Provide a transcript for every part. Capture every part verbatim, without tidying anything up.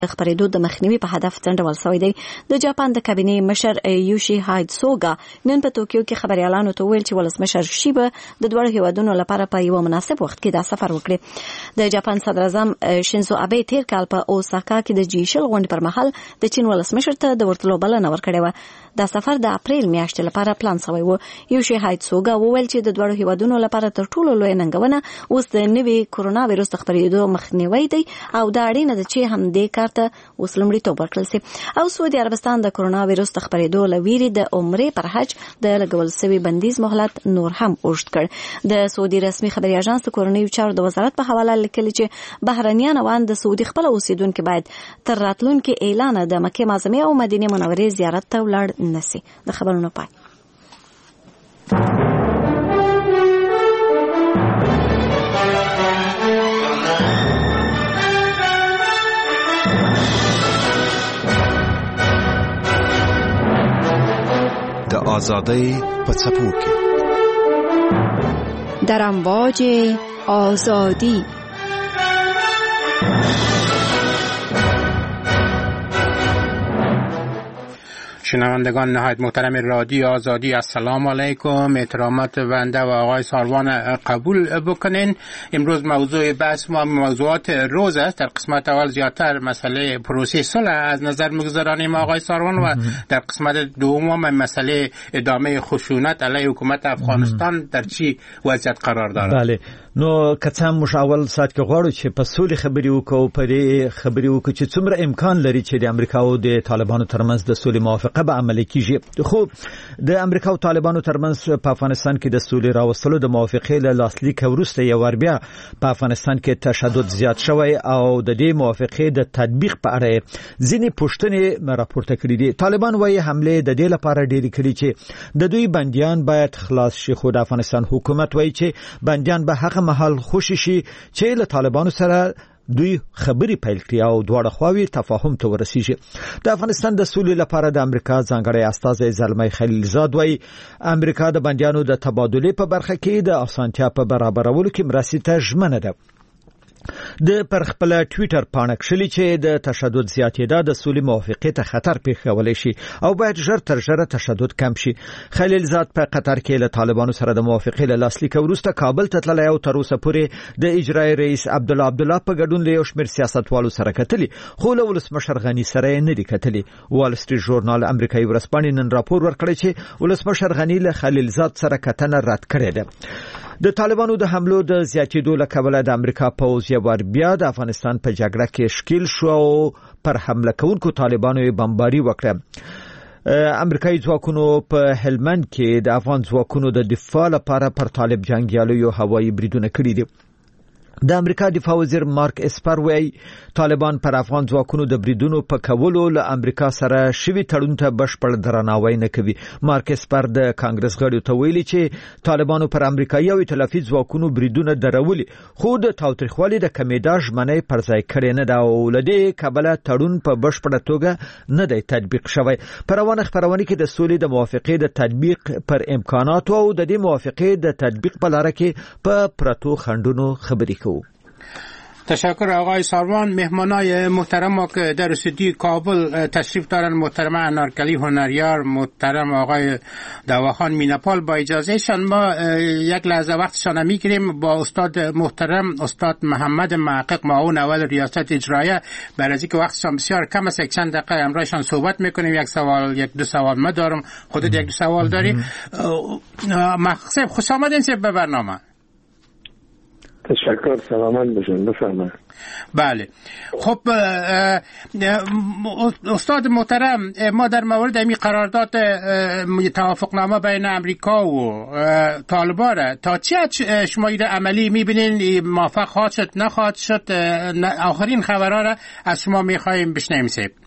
خبرېدو د مخنیوي په هدف څنډول شوی دی. د جاپان د کابینې مشر یوشي هاید سوګا نن په توکیو کې خبريالانو ته ویل چې ولسمشر شیبه د دوه هیوادونو لپاره په یو مناسب وخت کې دا سفر وکړي. د جاپان صدر اعظم شینزو ابه تیر کال په اوساکا کې د جی شل غونډې پر مهال د چین ولسمشر ته د ورتلو بلنه ورکړې و. دا سفر د اپریل میاشتې لپاره پلان شوی و. یوشي هاید سوګا وویل چې د دوه هیوادونو لپاره تر ټولو لوی ننګونه اوس د نوي کورونا وایرس خبرېدو مخنیوي دی او دا اړینه ده چې هم دې کار ته اوس لومړیتوب ورکړل شي. او سعودي عربستان د کورونا وایرس خبرېدو لویری د عمرې پر حج د لګول شوی بندیز مهلت نور هم اوږد کړ. د سعودي رسمي خبري اژانس د کورنیو چارو د وزارت په حواله لیکلي چې بهرنیان وان د سعودي خپل اوسیدونکو باید تر راتلونکي اعلان د مکه معظمه او مدینه منورې زیارت ته ولاړ نشي. د خبرونو پای د آزادی په څپو کې در امواج آزادی. شنوندگان نهایت محترم رادیو آزادی، السلام علیکم. احترامات بنده و آقای ساروان قبول بکنین. امروز موضوع بحث ما موضوعات روز است. در قسمت اول زیادتر مسئله پروسه صلح از نظر میگذارانیم آقای ساروان و در قسمت دوم مسئله ادامه خشونت علیه حکومت افغانستان در چی وضعیت قرار دارد. بله، نو کڅم مشاول سات کې غواړو چې په سولې خبرې وکړو، په دې خبرې وکړو چې څومره امکان لري چې د امریکا او د طالبانو ترمنځ د سولې موافقه به عملي کیږي. خو د امریکا او طالبانو ترمنځ په افغانستان کې د سولې راوستلو د موافقې له لاسلیک وروسته یو ور بیا په افغانستان کې تشدد زیات شوی او د دې موافقې د تطبیق په اړه ځینې پوښتنې راپورته کړې دي. طالبان وايي حمله د دې لپاره ډېری کړي چې د دوی بنديان باید خلاص شي، خو د افغانستان حکومت وايي چې بنديان به هغه محل خوشي شي چې له طالبانو سره دوی خبري پیل کړي او دواړه خواوې تفاهم ته ورسیږي. د افغانستان د سولې لپاره د امریکا ځانګړی استازی زلمی خلیلزاد وايي امریکا د بنديانو د تبادله په برخه کې د اسانتیا په برابرولو کې مرستې ته ژمنه ده. د پر خپل ټوئیټر پاڼه کښلي چې د تشدد زیاتېدا د سولې موافقې ته خطر پیښولی شي او باید ژر تر ژره تشدد کم شي. خلیلزاد په قطر کې له طالبانو سره د موافقې له لاسلیک وروسته کابل ته تللی او تر اوسه پورې د اجرایي رئیس عبدالله عبدالله په ګډون له یو شمېر سیاستوالو سره کتلي، خو له ولسمشر غني سره یې نه دي کتلي. وال سټریټ ژورنال امریکایي ورځپاڼې نن راپور ورکړی چې ولسمشر غني له خلیلزاد سره کتنه رد کړې ده. د طالبانو د حملو د زیاتېدو له کبله د امریکا پوځ یو ور بیا د افغانستان په جګړه کې ښکیل شو او پر حمله کوونکو طالبانو یې بمباري وکړه. امریکایي ځواکونو په هلمند کې د افغان ځواکونو د دفاع لپاره پر طالب جنگیالیو هوایي بریدونه کړي دي. د امریکا دفاع وزیر مارک اسپر وایي طالبان پر افغان ځواکونو د بریدونو په کولو له امریکا سره شوي تړون ته بشپړ درناوی نه کوي. مارک اسپر د کانګرس غړو ته ویلي چې طالبانو پر امریکایي او ائتلافي ځواکونو بریدونه درولي، خو د تاوتریخوالي د کمیدا ژمنې پر ځای کړې نه ده او له دې کبله تړون په بشپړه توګه نه دی تطبیق شوی. په روانه خپرونه کې د سولې د موافقې د تطبیق پر امکاناتو او د دې موافقې د تطبیق په لاره کې په پرتو خنډونو خبرې کوو. تشکر آقای ساروان. مهمانای محترم ما که در استودیو کابل تشریف دارن محترم انارکلی هنریار، محترم آقای دواخان مینپال، با اجازه شان ما یک لحظه وقتشان میگیریم با استاد محترم استاد محمد محقق معاون اول ریاست اجرایه. برای اینکه وقتشان بسیار کم است یک چند دقیقه امروزشان صحبت میکنیم. یک سوال یک دو سوال ما دارم، خودت یک دو سوال داری. محقق خوش آمدین به برنامه. تشکر، سلامت باشین، بفرمایید. بله، خب استاد محترم، ما در مورد این قرارداد توافقنامه بین امریکا و طالبان تا چه شما این عملی میبینین؟ موافق خواهد شد نخواهد شد؟ آخرین خبرها را از شما میخواهیم بشنویم.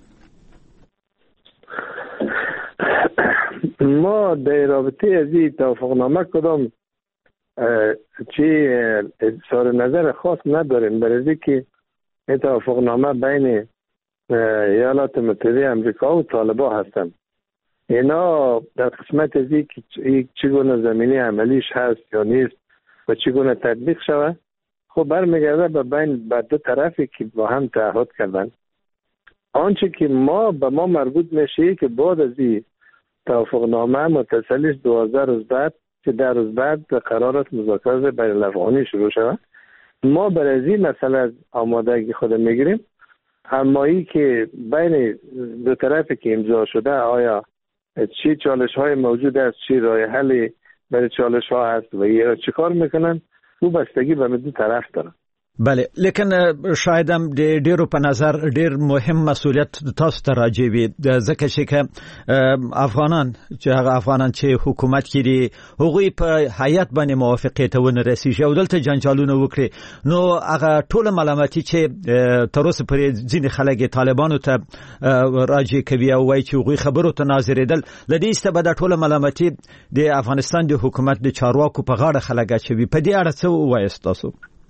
ما در رابطه از این توافقنامه کدام چی اظهار نظر خاص نداریم، برای که این توافقنامه بین ایالات متحده امریکا و طالبان هستند. اینا در قسمت از این که چگونه زمینی عملیش هست یا نیست و چگونه تطبیق شود، خب برمیگرده به بین به دو طرفی که با هم تعهد کردن. آنچه که ما به ما مربوط میشه که بعد از این توافق نامه متصلش دوازده روز بعد که در روز بعد قرار است مذاکرات بین الافغانی شروع شود. ما برای این مسئله از آمادگی خود میگیریم. همایی که بین دو طرفی که امضا شده آیا چی چالش های موجود است، چی راه حل برای چالش ها هست و یا چی کار میکنن، او بستگی به دو طرف داره. بله، لیکن شاید هم د ډیرو په نظر ډیر مهم مسؤلیت تاسو ته راځي وي ځکه چې افغانان چې هغه افغانان چې حکومت کړي هغوی په هیئت باندې موافقه ته ونه رسیږي او دلته جنجالونه وکړي، نو هغه ټول ملامتي چې تر اوسه پرې ځینې خلک طالبانو ته راځي کوي او وایي چې هغوی خبرو ته ناظرېدل، له دې ایسته به دا ټول ملامتي د افغانستان د حکومت د چارواکو په غاړه خلک اچوي. په دې اړه څه ووایاست تاسو؟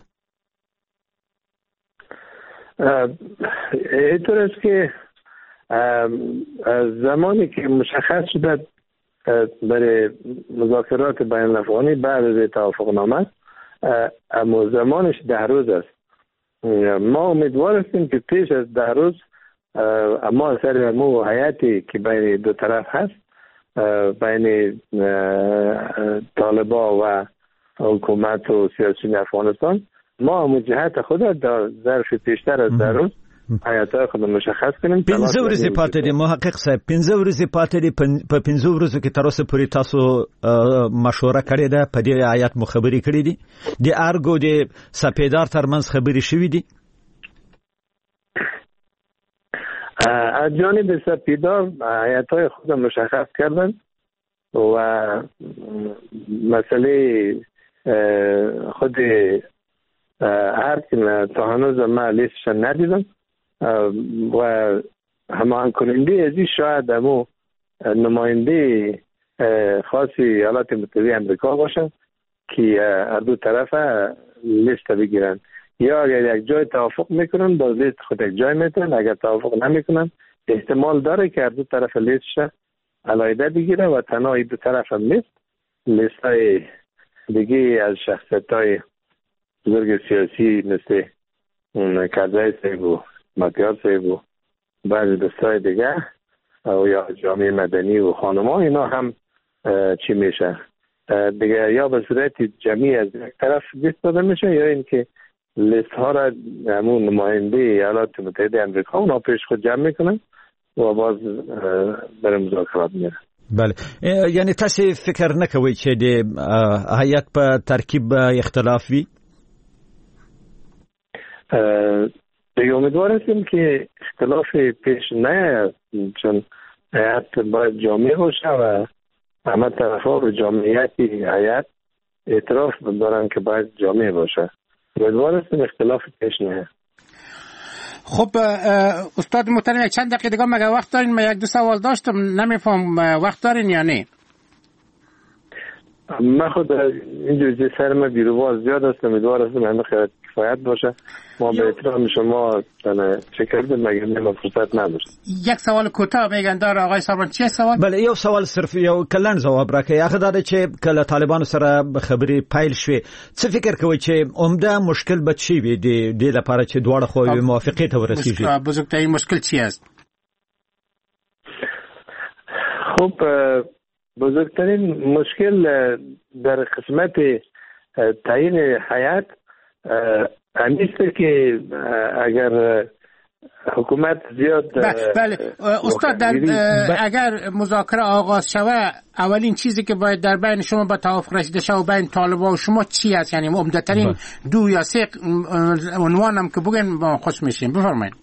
اینطور است که زمانی که مشخص شده برای مذاکرات بین الافغانی بعد از توافق نامه، اما زمانش ده روز است. ما امیدوار هستیم که پیش از ده روز اما اثر مو حیاتی که بین دو طرف هست، بین طالبا و حکومت و سیاسیون افغانستان، ما مجهت خود در ظرف بیشتر از در روز حیاتای خود مشخص کنیم. پنځه ورځې پاتې دي محقق صاحب، پنځه ورځې پاتې دي. په پنځه ورځو کې تر اوسه پورې تاسو مشوره کړې ده، په دې آیات مو خبرې کړې دي، د ارګو د سپیدار ترمنځ خبرې شوې دي؟ از جانب سپیدار حیاتای خود مشخص کردن و مسئله خود هر که تا هنوز من لیستش ندیدم و همان کننده ازی شاید امو نماینده خاصی ایالات متحده امریکا باشن که هر دو طرف لیست بگیرن، یا اگر یک جای توافق میکنن با لیست خود یک جای میتونن، اگر توافق نمیکنن احتمال داره که هر دو طرف لیستش علاوه بگیره و تنها دو طرف هم نیست، لیست های دیگه از شخصیت های بزرگ سیاسی مثل کرزی صاحب و مطیار صاحب و بعضی دوستای دیگه و یا جامعه مدنی و خانما، اینا هم چی میشه دیگه، یا به صورت جمعی از یک طرف لیست داده میشه یا اینکه لیست ها را همون نماینده ایالات متحده امریکا اونا پیش خود جمع میکنن و باز برای مذاکرات میرن. بله، یعنی تاسو فکر نکوي چې د هیئت په ترکیب اختلاف وي؟ دیگه امیدوار هستیم که اختلاف پیش نیاید، چون هیئت باید جامع باشه و همه طرفا به جامعیت هیئت اعتراف دارن که باید جامع باشه. امیدوار هستیم اختلاف پیش نیاید. خب استاد محترم، چند دقیقه دیگه مگه وقت دارین؟ من یک دو سوال داشتم، نمیفهم وقت دارین یا نه؟ من خود اینجوری سرم بیروبار زیاد است، امیدوار هستم همه خیلی کفایت باشه. ما به احترام شما شکر بدیم مگه ما فرصت نداشت. یک سوال کوتاه میگن داره آقای ساربان، چیه سوال؟ بله، یو سوال صرف یو کلن جواب راکړي. هغه دا چې کله طالبانو سره خبرې پایل شوې، څه فکر کوي چې عمده مشکل به چی وي د دې لپاره چې دواړه خو موافقه ته ورسیږي؟ بزرگترین مشکل چی است؟ خب بزرگترین مشکل در قسمت تعیین هیئت همیست که اگر حکومت زیاد بله استاد در اگر مذاکره آغاز شوه اولین چیزی که باید در بین شما با توافق رسیده شوه بین طالبان و شما چی است؟ یعنی عمدترین دو یا سه عنوانم که بگن ما خوش میشیم. بفرمایید.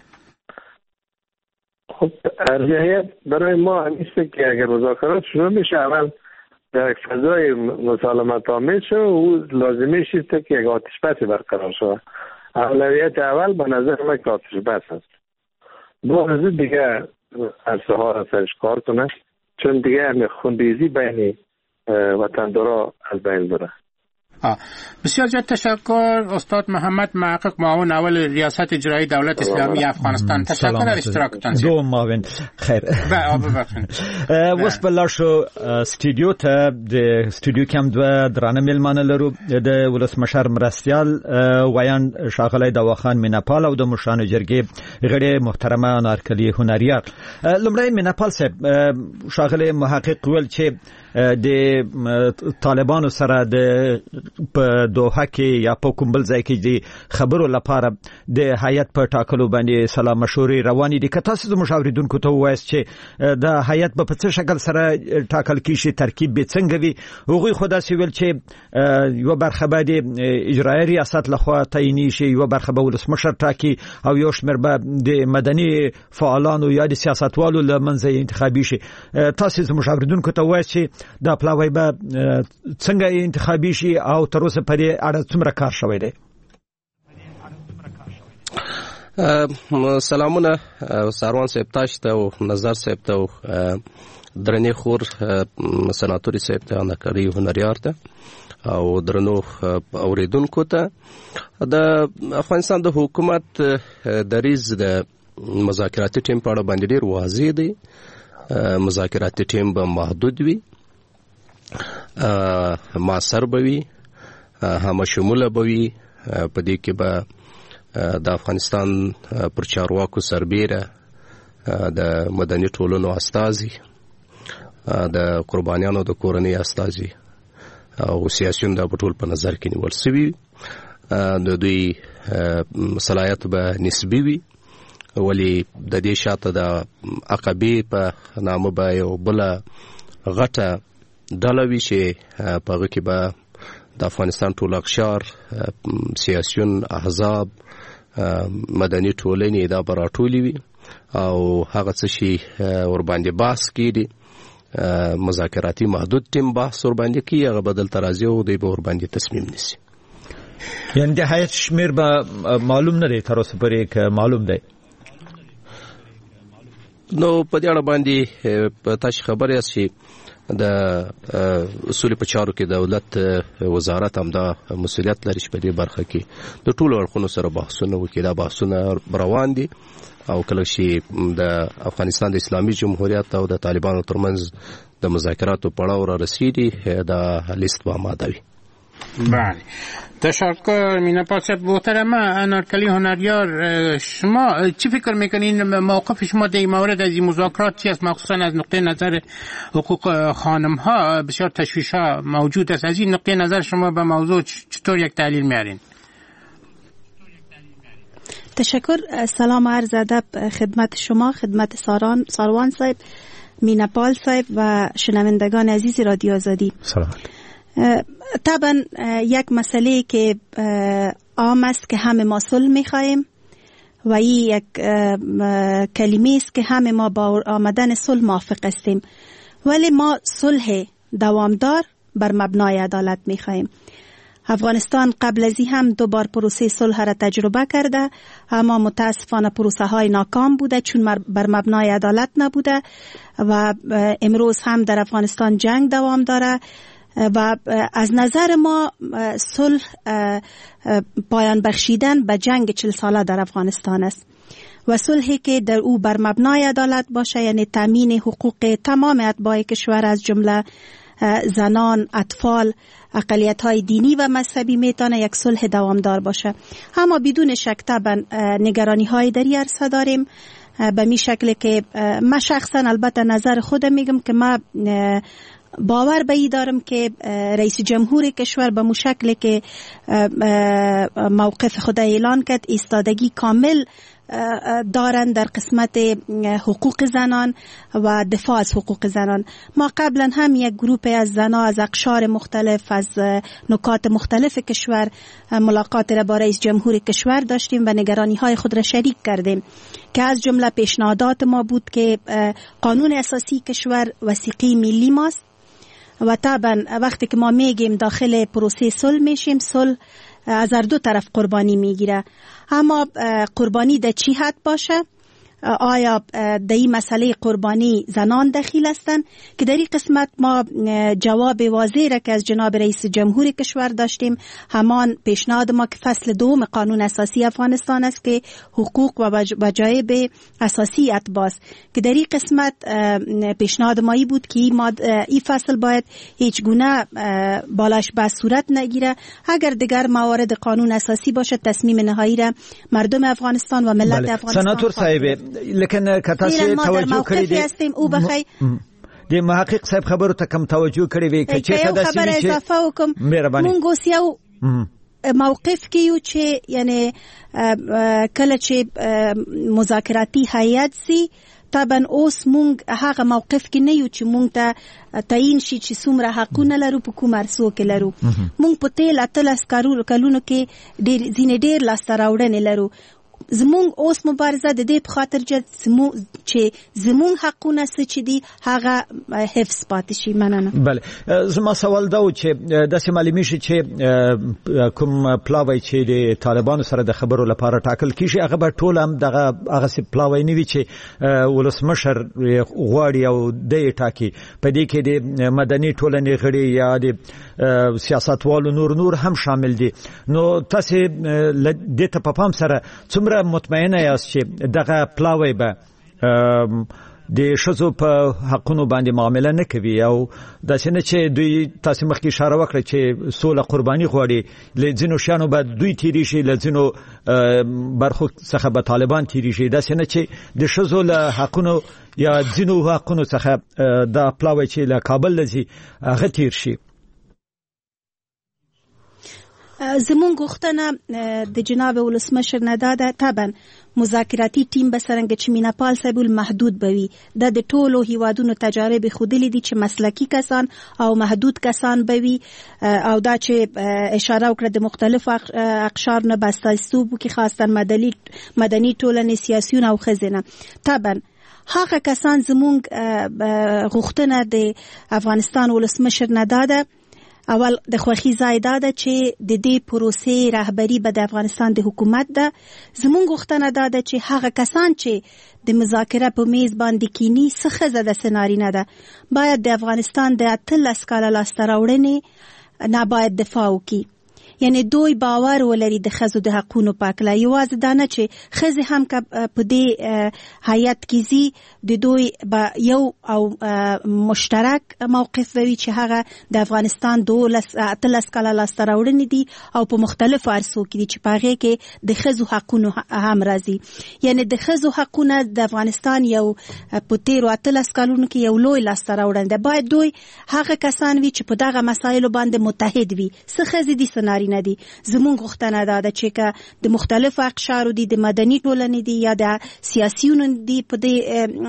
خب ارجحیت برای ما همیست که اگر مذاکرات شروع میشه اول در فضای مسالمت آمیز شد و لازمه شیسته که یک آتش بسی برقرار شد. اولویت اول به نظر من که آتش بس هست. باید دیگه عرصه ها را سرش کار کنه، چون دیگه خونریزی بین وطندارا از بین بره. آه. بسیار زیاد تشکر استاد محمد محقق، معاون اول ریاست اجرایی دولت اسلامی افغانستان. تشکر از اشتراکتان. دو معاون خیر. با ببخشید. وس بلار شو استودیو ته د استودیو کم دو درانه ملمانه لرو د ولسمشر مرستیال ویان شاغلی دواخان میناپال او د مشرانو جرګې غړي محترمه انارکلی هنریار. لمړی میناپال صاحب شاغلی محقق ول چې د طالبانو سره د په دوحه کې یا په کوم بل ځای کې د خبرو لپاره د هیئت په ټاکلو باندې سلا مشورې روانې دي. که تاسو د مشاوریدونکو ته ووایاست چې د هیئت په څه شکل سره ټاکل کیږي، ترکیب به څنګه وي، هغوی خو داسې ویل چې یوه برخه به د اجرایي ریاست لخوا تعییني شي، یوه برخه به ولسمشر ټاکي او یو شمېر به د مدني فعالانو یا د سیاستوالو له منځه انتخابي شي. تاسو د مشاوریدونکو ته ووایاست چې دا پلاوی به څنګه انتخابي شي او تر اوسه په دې اړه څومره کار شوی دی؟ سلامونه ساروان صاحب تاسو ته او نظر صاحب ته او درنې خور سناتوري صاحب ته انکري هنریار ته او درنو اوریدونکو ته. د افغانستان د حکومت دریځ د مذاکراتي ټیم په اړه باندې ډیر واضح دی. مذاکراتي ټیم به محدود وي، معاصر به وي، همه شموله به وي. په دې کې به د افغانستان پر چارواکو سربیره د مدني ټولنو استازي، د قربانیانو د کورنۍ استازي او سیاسيون د ټول په نظر کې نیول شوي. د دوی صلاحیت به نسبي وي، ولی د دې شاته د عقبې په نامه به یو بل غټه ډله وي چې په هغه کې به د افغانستان ټول اقشار، سیاسيون، احزاب، مدني ټولنې دا به راټولې وي او هغه څه شي ورباندې بحث کېږي. مذاکراتي محدود ټیم بحث ورباندې کوي، هغه به دلته راځي او دوی به ورباندې تصمیم نیسي. یعنې د هیئت شمېر به معلوم نه دی تر اوسه پورې، که معلوم دی نو په دې اړه باندې تاسو خبر یاست چې د اصول په چارو کې دولت وزارت هم دا مسؤلیت لري چې په دې برخه کې د ټولو اړخونو سره بحثونه وکړي. دا بحثونه روان دي او کله چې د افغانستان د اسلامي جمهوریت او د طالبانو ترمنځ د مذاکراتو پړاو را رسیدي، دا لیست به آماده وي. بله تشکر میناپال صاحب. محترمه انارکلی هنریار، شما چی فکر میکنین موقف شما در این مورد از این مذاکرات چی است؟ مخصوصا از نقطه نظر حقوق خانم ها بسیار تشویش ها موجود است. از این نقطه نظر شما به موضوع چطور یک تحلیل میارین؟ تشکر. سلام عرض ادب خدمت شما، خدمت ساران ساروان صاحب، میناپال صاحب و شنوندگان عزیز رادیو آزادی. سلام. طبعا یک مسئله که عام است که همه ما صلح می‌خواهیم و این یک کلمه است که همه ما با آمدن صلح موافق هستیم، ولی ما صلح دوامدار بر مبنای عدالت می‌خواهیم. افغانستان قبل از این هم دو بار پروسه صلح را تجربه کرده، اما متاسفانه پروسه های ناکام بوده چون بر مبنای عدالت نبوده و امروز هم در افغانستان جنگ دوام داره و از نظر ما صلح پایان بخشیدن به جنگ چل ساله در افغانستان است و صلحی که در او بر مبنای عدالت باشه، یعنی تامین حقوق تمام اتباع کشور از جمله زنان، اطفال، اقلیت‌های دینی و مذهبی میتونه یک صلح دوامدار باشه. اما بدون شک طبعا نگرانی‌های در این عرصه داریم، به می شکل که من شخصا البته نظر خودم میگم که ما باور به این دارم که رئیس جمهور کشور به مو شکل که موقف خود اعلان کرد ایستادگی کامل دارن در قسمت حقوق زنان و دفاع از حقوق زنان. ما قبلا هم یک گروه از زنان از اقشار مختلف از نکات مختلف کشور ملاقات را با رئیس جمهور کشور داشتیم و نگرانی های خود را شریک کردیم که از جمله پیشنهادات ما بود که قانون اساسی کشور وثیقه ملی ماست و طبعا وقتی که ما میگیم داخل پروسه صلح میشیم، صلح از هر دو طرف قربانی میگیره، اما قربانی در چی حد باشه؟ آیا در این مسئله قربانی زنان دخیل هستند که در این قسمت ما جواب واضح را که از جناب رئیس جمهور کشور داشتیم. همان پیشنهاد ما که فصل دوم قانون اساسی افغانستان است که حقوق و وجایب اساسی اتباع که در این قسمت پیشنهاد مایی بود که این فصل باید هیچ گونه بالاش به صورت نگیره. اگر دیگر موارد قانون اساسی باشه تصمیم نهایی را مردم افغانستان و ملت بله. افغانستان سناتور صاحب لیکن کتاسی توجه کړی هستیم او بخی د محقق صاحب خبرو ته کم توجه کړی وی چې څه داسې خبر اضافه وکم مونږ اوس یو موقف کې یو چې یعنی کله چې مذاکراتي هیئت سي طبعا اوس مونږ هغه موقف کې نه یو چې مونږ ته تعین شي چې څومره حقونه لرو په کوم ارسو کې لرو. مونږ په تیل اتلس کلونو کې ډېر ځینې ډېر لاسته راوړنې لرو. زمونږ اوس مبارزه د دې په خاطر چې زمونږ حقونه څه چې دي هغه حفظ پاتې شي. مننه. بله زما سوال دا و چې داسې معلومیږي چې کوم پلاوی چې د طالبانو سره د خبرو لپاره ټاکل کیږي هغه به ټول هم دغه هغسې پلاوی نه وي چې ولسمشر غواړي او دی ټاکي. په دې کې د مدني ټولنې غړي یا د سیاستوالو نور نور هم شامل دي. نو تاسې دې ته په پام سره څومره مطمئنه یاست چې دغه پلاوی به د ښځو په حقونو باندې معامله نه کوي او داسې نه چې دوی تاسې مخکې اشاره وکړه چې سوله قرباني غواړي له ځینو شیانو به دوی تېرېږي له ځینو برخو څخه به طالبان تېرېږي. داسې نه چې د ښځو له حقونو یا ځینو حقونو څخه دا پلاوی چې له کابل له ځي هغه تېر شي. زمون غوښتنه د جناب ولسمشر نه ده طبعا مذاکراتی ټیم به څرنګه چې میناپال صاحب المحدود بوي د ټولو هیوادونو تجارب خودلی دي چې مسلکی کسان او محدود کسان بوي او دا چې اشاره وکړه د مختلفو اقشار نه بستایستوب کې خاصه مدني مدني ټولنې سیاسيون او خزینه. طبعا هغه کسان زمون غوښتنه د افغانستان ولسمشر نه ده. اول د خوخي زایده ده چې د دې پروسې رهبری به د افغانستان د حکومت ده. زمونږ غوښتنه ده چې هغه کسان چې د مذاکره په میز باندې کینی څه ښځه د سنارینه ده باید د افغانستان د اتلس کاله لاسته راوړنې نه باید دفاع وکړي. یعنی دوی باور ولري د ښځو د حقونو په اړه. یوازې دا نه چې ښځې هم په دې هیئت کې ځي د دوی به یو او مشترک موقف وي چې هغه د افغانستان دولس اتلس کاله لاسته راوړنې دي او په مختلفو عرصو کې دي چې په هغې کې د ښځو حقونو هم راځي. یعنی د ښځو حقونه د افغانستان یو په تیرو اتلس کالونو کې یو لوی لاسته راوړنه ده. باید دوی هغه کسان وي چې په دغه مسایلو باندې متحد وي. څه ښځې دي څه نارینه دي. زمونږ غوښتنه ده چې که د مختلفو اقشارو دي د مدني ټولنې دي یا د سیاسیونو دي په دې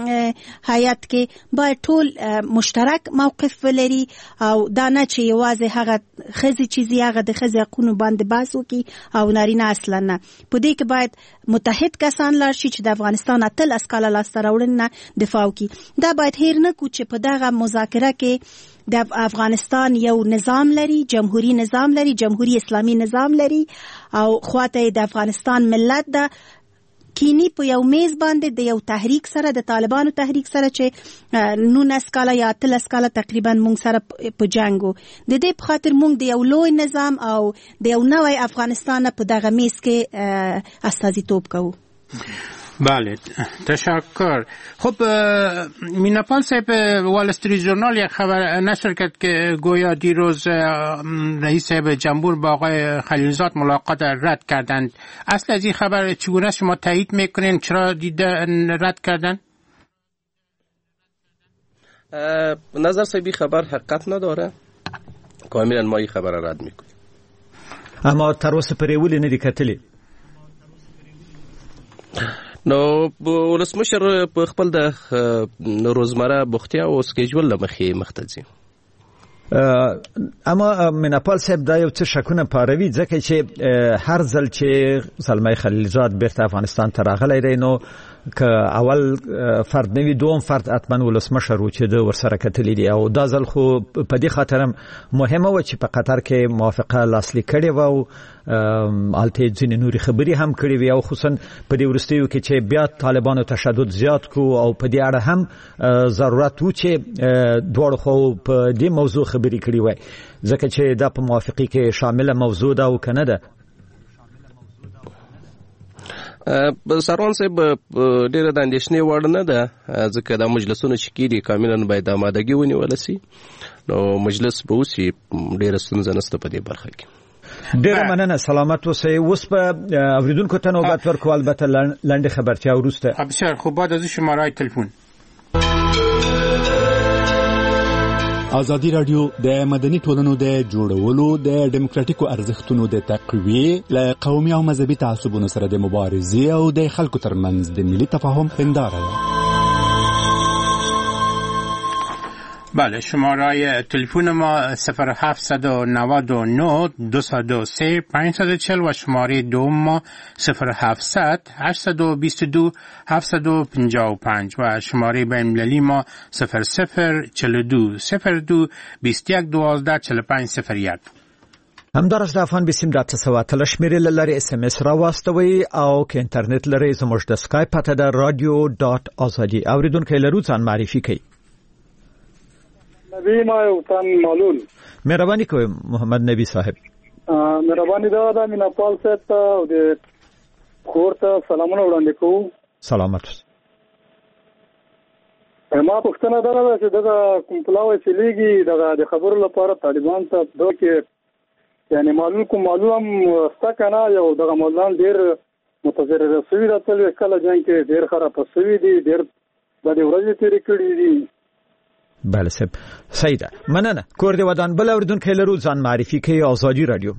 هیئت کې باید ټول مشترک موقف ولري او دا نه چې یوازې هغه ښځې چې زی هغه د ښځې حقونو باندې بحث وکړي او نارینه اصلا نه. په دې کې باید متحد کسان لاړ شي چې د افغانستان اتلس کاله لاسته راوړنې نه دفاع وکړي. دا باید هیر نه کړو چې په دغه مذاکره کې د افغانستان یو نظام لري، جمهوری نظام لري، جمهوری اسلامی نظام لري او خواته د افغانستان ملت ده کینی په یو میز باندې د یو تحریک سره د طالبانو تحریک سره چې نونس کاله یا اتلس کاله تقریبا مونږ سره په جنگو د دې په خاطر مونږ د یو لوی نظام او د یو نوی افغانستان په دغه میز کې استازیتوب کوو. بله تشکر. خب میناپال صاحب وال استریت ژورنال یک خبر نشر کرد که گویا دیروز رئیس صاحب جمهور با آقای خلیلزاد ملاقات رد کردند. اصل از این خبر چگونه شما تایید میکنین؟ چرا دیده رد کردن؟ نظر صاحبی خبر حقیقت نداره، کاملا ما این خبر رد میکنیم. اما تر اوسه پرې ولې نه دي کتلې؟ نو ولسمشر په خپل د روزمره بوختیا او سکیجول لمخې مختځي. اما میناپال صاحب دا یو څه شکونه پاروي ځکه چې هر ځل چې زلمه خلیلزاد بیرته افغانستان ته راغلی دی نو ک اول فرد نوی دوم فرد اتمن ولسمشر و چې د ورسره کتلې دي او دا ځل خو په دې خاطر مهمه و چې په قطر کې موافقه لاسلیک کړي و او الته ځینې نوري خبري هم کړي وي او خصوصا په دې ورستیو کې چې بیا طالبانو تشدد زیات کو او په دې اړه هم ضرورت و چې دوړ خو په دې موضوع خبري کړي وي ځکه چې دا په موافقه کې شامله موضوع ده او کنه ده. سروان صاحب ډیره د اندېښنې وړ نه ده ځکه دا مجلسونه چې کېږي کاملا باید آمادګي ونیول شي نو مجلس به اوسي ډیره ستونزه نشته په دې برخه کې. ډیره مننه سلامت اوسئ. اوس په اوریدونکو ته نوبت ورکو البته لنډه خبرتیا وروسته. بسیار خوب بعد از شماره تلفن. ازادي رادیو د مدني ټولنو د جوړولو د ډیموکراتیکو ارزښتونو د تقویه ل قومي او مذهبي تعصبونو سره د مبارزې او د خلکو ترمنځ د ملي تفاهم هنداره ده. بله شماره تلفن ما صفر هفتصد و نود و نه دویست و سه پانصد و چهل و شماره دوم ما صفر هفتصد هشتصد و بیست و دو هفتصد و پنجاه و پنج و شماره بین‌المللی ما صفر صفر چهل و دو صفر دو بیست و یک دوازده چهل و پنج صفر یک. همدارس د افغان بسیم د تسواتل شمیرې لری اس ام اس را واستوي او که انټرنیټ لري زموږ د اسکایپ پته د رادیو ډاټ ازادي اوریدونکو لرو ځان معرفي کوي. نبی ما یو تن معلول. مهرباني کوئ محمد نبی صاحب. مهرباني دا د میناپال صاحب ته او د خور ته سلامونه وړاندې کوم. سلامت. ما پوښتنه دا ده چې دا کوم پلاوی چې لیږي دا د خبرو لپاره طالبان ته دا کې یعنی معلول کوم معلول هم ستا کنه یو دغه مولان ډیر متضرر شوي دا تل کله جنګ کې ډیر خراب شوي دي ډیر د ورځې تیرې کړې دي. بله صاحب صحیح ده مننه. کور دی ودان بل اوریدونکو لرو ځان معرفي کوي ازادي رادیو.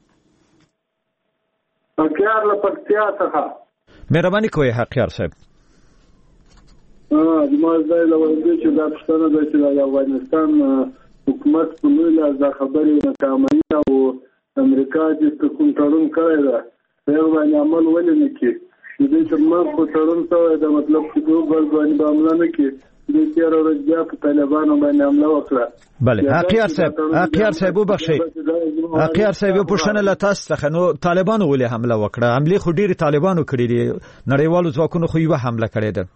حقیار لپکتیا څخه مهرباني کوئ حقیار صاحب. اه زما ځای لوړ چې دا پښتنه د چې د افغانستان حکومت په لور د خبرې ناکامي او امریکا چې کوم تړون کړی دا یو باندې عمل ولې نه کوي د دې ترمنځ په تړون سره د مطلب چې دوه بل باندې عمل نه کوي د تیر ورځ بیا په طالبانو باندې حمله وکړه. بله حقیار صاحب حقیار صاحب وبخښئ حقیار صاحب په شنه له تاسو څخه نو طالبانو ولې حمله وکړه؟ حمله خو ډیره طالبانو کړې دي نړیوالو ځواکونو خو یو حمله کړې ده.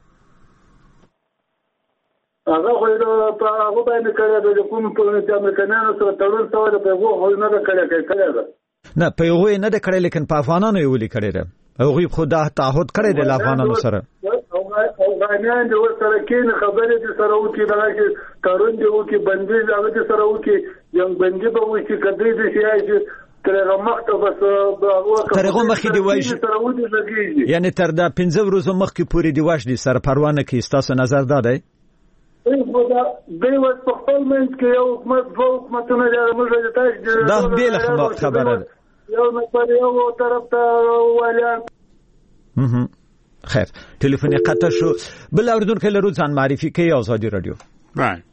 هغه خو په هغه باندې کړی د کوم په امریکایانو سره تړون سره په هغه هو نه کړی کړی ده نه په هغه نه ده کړی لیکن په افغانانو یې ولې کړی ده هغه خو دا تعهد کړی دی له افغانانو سره افغانان د ور کې خبرې د سره وکي دا چې تړون دی وکي بندیز هغه د سره وکي جنگ بندي به وکي کدی د سیاسي ترغه مخته بس ترغه مخې دی وای یعنی تر دا پنځه ورځې مخکې پورې دی واش دي سره پروانه کې تاسو نظر دادای دا دیو په خپل منځ کې یو حکومت دوه حکومتونه د موږ ته دا بیل خبره ده یو نفر یو طرف ته وایي. خیر ټلیفون قطع شو. بل اوریدونکو لرو ځان معرفي کوي ازادي رادیو. بله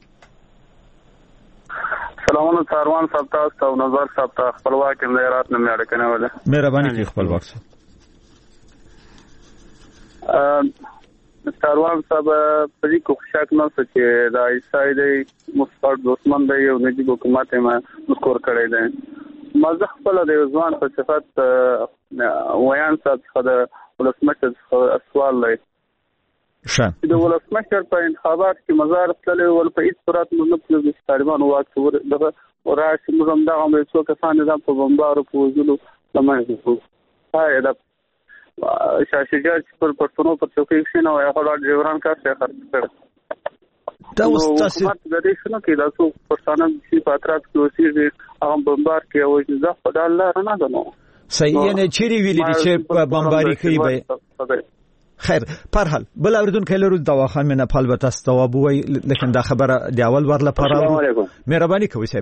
سلامونه سروان صاحب تاسو او نظر صاحب ته خپلواک امارات نه مې اړه کنه مهرباني کوي خپلواک صاحب. سروان صاحب په دې کې شک نه څه چې دا ایسای مستقل دښمن دی او نجیب حکومت یې مسکور کړی دی. ما زه خپل د ځوان په صفت ویان صاحب د ولسمشر سوال لري شه د ولسمشر په انتخابات کې مزار تللی ول په هیڅ صورت موږ د طالبان واک ور دغه وراشي موږ هم دا هم څو کسان د په بمبارو په وزلو لمنځه کوو. هاي دا شاشجات پر پښتنو په څوکۍ کې نه وای هغه ډیوران کار څه خرڅ کړ دا اوس تاسو د دې شنو کې دا څو پښتانه چې پاترات کې اوسېږي هغه بمبار کې او چې ځخ په الله نه غنو صحیح یعنی چیرې ویلي دي چې بمباري کوي به خیر پر حال بل اوریدونکو لرو دواخان مې نه پال به تاسو جواب وای لیکن دا خبره د اول ور لپاره مهرباني کوي صاحب.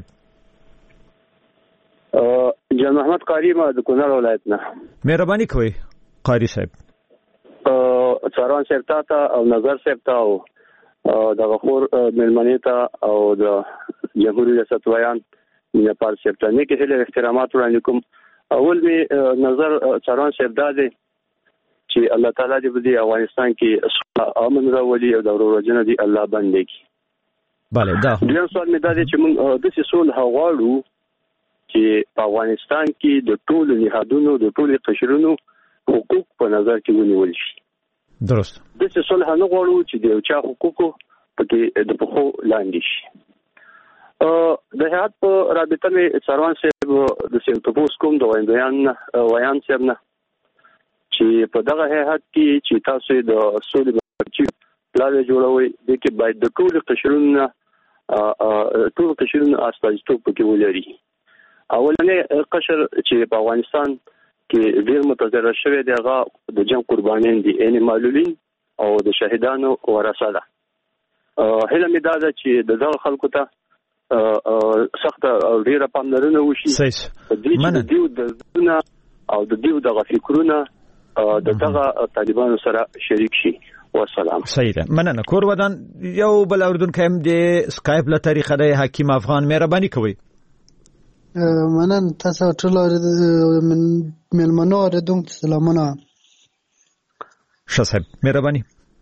جان محمد قاری ما د کونړ ولایت نه مهرباني کوي قاری صاحب. څارون صاحب ته او نظر صاحب ته او د غفور ملمنې ته او د جمهوریت ریاست ویان نیپال صاحب ته نیک هله احترامات وړاندې کوم. اول به نظر څارون صاحب دا دی چې الله تعالی دې په افغانستان کې امن راولي او د ورورجنه دې الله باندې کی. bale دا دویم سوال مې دا دی چې موږ د سیسول هغواړو چې په افغانستان کې د ټولو نهادونو د ټولو قشرونو حقوق په نظر کې ونیول شي. درست. د سیسول نه غواړو چې د یو چا حقوقو پکې د پخو لاندې شي. د هیات په رابطه مې سروان صاحب د سیل تپوس کوم د ویان ویان صاحب نه چې په دغه هیات کې چې تاسو د سولې چې پلان جوړوي د کې باید د ټول قشرونو ټول قشرونو استازیتوب پکې ولري. اولنې قشر چې په افغانستان کې ډېر متضرر شوی دی هغه د جنگ قربانیان دي یعنی معلولین او د شهیدانو ورثه ده. هله مې دا ده چې د دغه خلکو ته سخت او ډیره پاملرنه وشي د دیو د او د دیو دغه فکرونه د دغه طالبانو سره شریک شي. والسلام. صحیح ده. مننه. کور ودان یو بل اردوونکی هم د سکایپ له طریقه د حکیم افغان مهرباني کوي. مننه تاسو ټول من ملمنو اردوونکو سلامونه. شاسب مهرباني.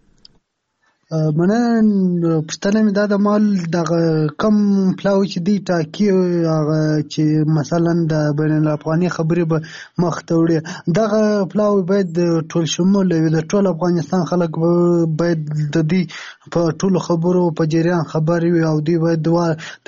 مننه پښتنه مې دا د مال د کم پلاو چې دی ټاکی هغه چې مثلا د بین الافغاني خبرې به مخ ته وړي دغه پلاو باید ټول شمول وي د ټول افغانستان خلک باید د دې په ټول خبرو په جریان خبري وي او دی باید د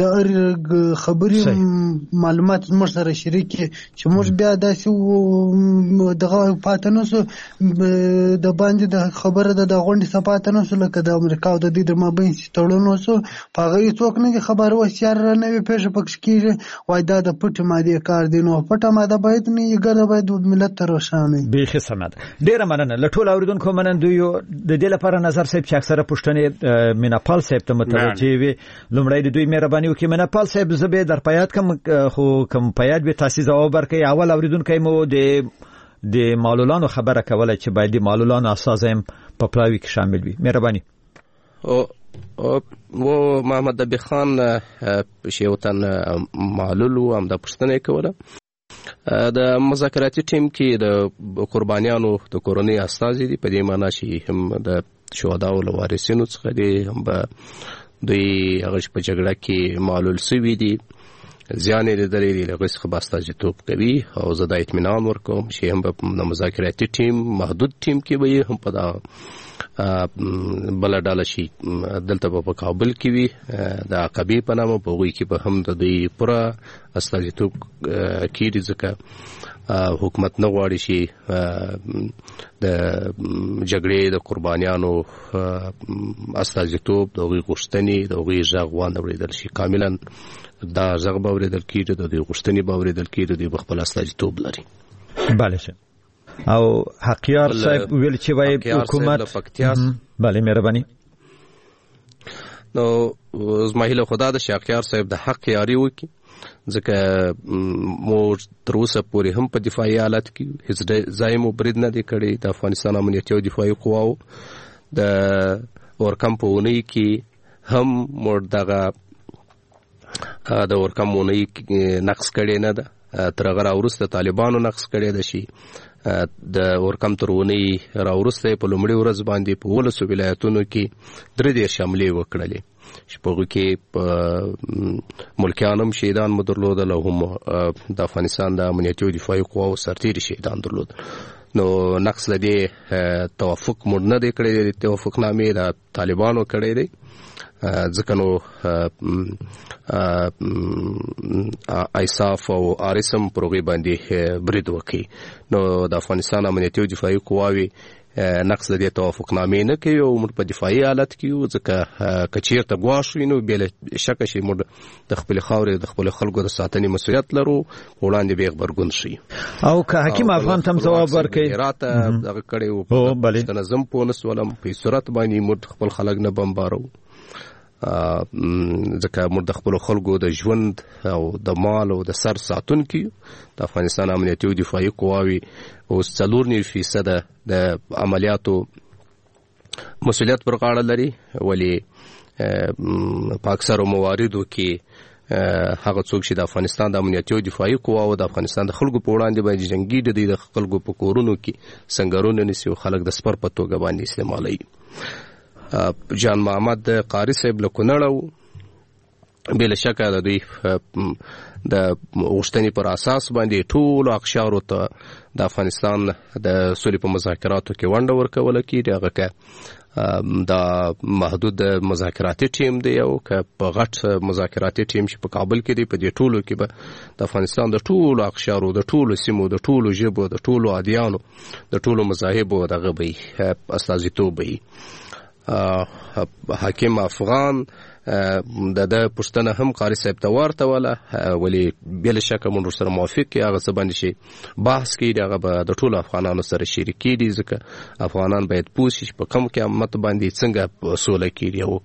خبري معلومات موږ سره شریک چې موږ بیا داسې دغه پاتنوسو د باندې د خبره د غونډې سپاتنوسو لکه د امریکا او د دې د مابین ستړونو سو پاغې څوک نه خبر وسیار نه وي پېښه پکې کیږي وای دا د پټ ماده کار دی نو پټه ماده باید نه یګره باید ملت ته روښانه به سمات. ډیره مننه لټول اوریدونکو مننه یو د دې لپاره نظر صاحب چې اکثره پښتنې میناپال صاحب ته متوجي وي لومړی د دوی مهرباني وکړي. میناپال صاحب زبې در پيات کم خو کم پيات به تاسو جواب ورکړي. اول اوریدونکو مو د د معلولانو خبره کوله چې باید د معلولانو اساس هم په پلاوي کې شامل وي. مهرباني. او و محمد دبی خان شیوتن معلول و هم د پښتنې کوله د مذاکراتي ټیم کې د قربانیانو د کورونی استازي دي په دې معنی چې هم د شهداو له وارثینو څخه دي هم به دوی هغه په جګړه کې معلول سوي دي زیان یې لري لږ څه باستازیتوب کوي او زه د اطمینان ورکوم چې هم په مذاکراتي ټیم محدود ټیم کې به هم په دا بل ډاله شي دلته په کابل کې وي د عقبې په نامه په غوي کې به هم د دوی پوره استازیتوب کېږي ځکه حکومت نه غواړي چې د جګړې د قربانیانو استازیتوب د هغوی غوښتنې د هغوی غږ وانه اورېدل شي. کاملا دا غږ به اورېدل کېږي د دوی غوښتنې به اورېدل کېږي دوی به خپل استازیتوب لري. بله شه او حقیار صاحب ویل چې وای حکومت بله مهرباني. نو زما هیله خدا ده چې حقیار صاحب د حق یاري وکړي ځکه موږ تر اوسه پورې هم په دفاعي حالت کې هیڅ ځای مو برید نه دی کړی. د افغانستان امنیتي او دفاعي قواو د اورکم په اونۍ کې هم موږ دغه د اورکم اونۍ نقص کړی نه ده تر هغه راوروسته طالبانو نقص کړی ده شي د اورکم تر اونۍ راوروسته په لومړي ورځ باندې په ولسو ولایتونو کې درې دېرش حملې وکړلې چې په هغو کې ملکیان هم شهیدان مو درلودل او هم د افغانستان د امنیتي او دفاعي قواو سرتېري شهیدان درلود. نو نقص له دې توافق موږ نه دی کړی د توافقنامې د طالبانو کړی دی ځکه نو ایساف او آرسم پر هغوی باندې برید وکړي. نو د افغانستان امنیتي او دفاعي قواوې نقص د دې توافقنامې نه کوي او موږ په دفاعي حالت کې یو ځکه که چېرته ګواښ وي نو بې له شکه چې موږ د خپلې خاورې د خپلو خلکو د ساتنې مسؤلیت لرو په وړاندې به غبرګون شي. او که حکیم افغان ته هم ځواب ورکوي راته دغه کړی و په نظم پوه نه شولم په صورت باندې موږ خپل خلک نه بمبارو ځکه موږ د خپلو خلکو د ژوند او د مال او د سر ساتونکي د افغانستان امنیتي او دفاعي قواوې اوس څلور نوي فیصده د عملیاتو مسؤلیت پر غاړه لري ولې په اکثرو مواردو کې هغه څوک چې د افغانستان د امنیتي او دفاعي قواو د افغانستان د خلکو په وړاندې باندې جنگي د خلکو په کورونو کې سنگرونه نسی او خلک د سپر په توګه باندې استعمالوي. جان محمد قاری صاحب له کونړ بل شک د دوی د غوښتنې پر اساس باندې ټول اقشارو ته د افغانستان د سولې په مذاکراتو کې ونډه ورکول کیږي. هغه که دا محدود مذاکراتي ټیم دی او که په غټ مذاکراتي ټیم چې په کابل کې دی، په دې ټولو کې به د افغانستان د ټولو اقشارو، د ټولو سیمو، د ټولو ژبو، د ټولو ادیانو، د ټولو مذاهبو دغه به استازیتوب وي. حاکم افغان د د پښتنه هم قاری صاحب ته ورته ولا ولی بل شک مونږ سره موافق کی هغه څه باندې شي بحث کیږي، هغه به د ټولو افغانانو سره شریکي دي، ځکه افغانان باید پوښتنه په کوم کې امت باندې څنګه سوله کیږي او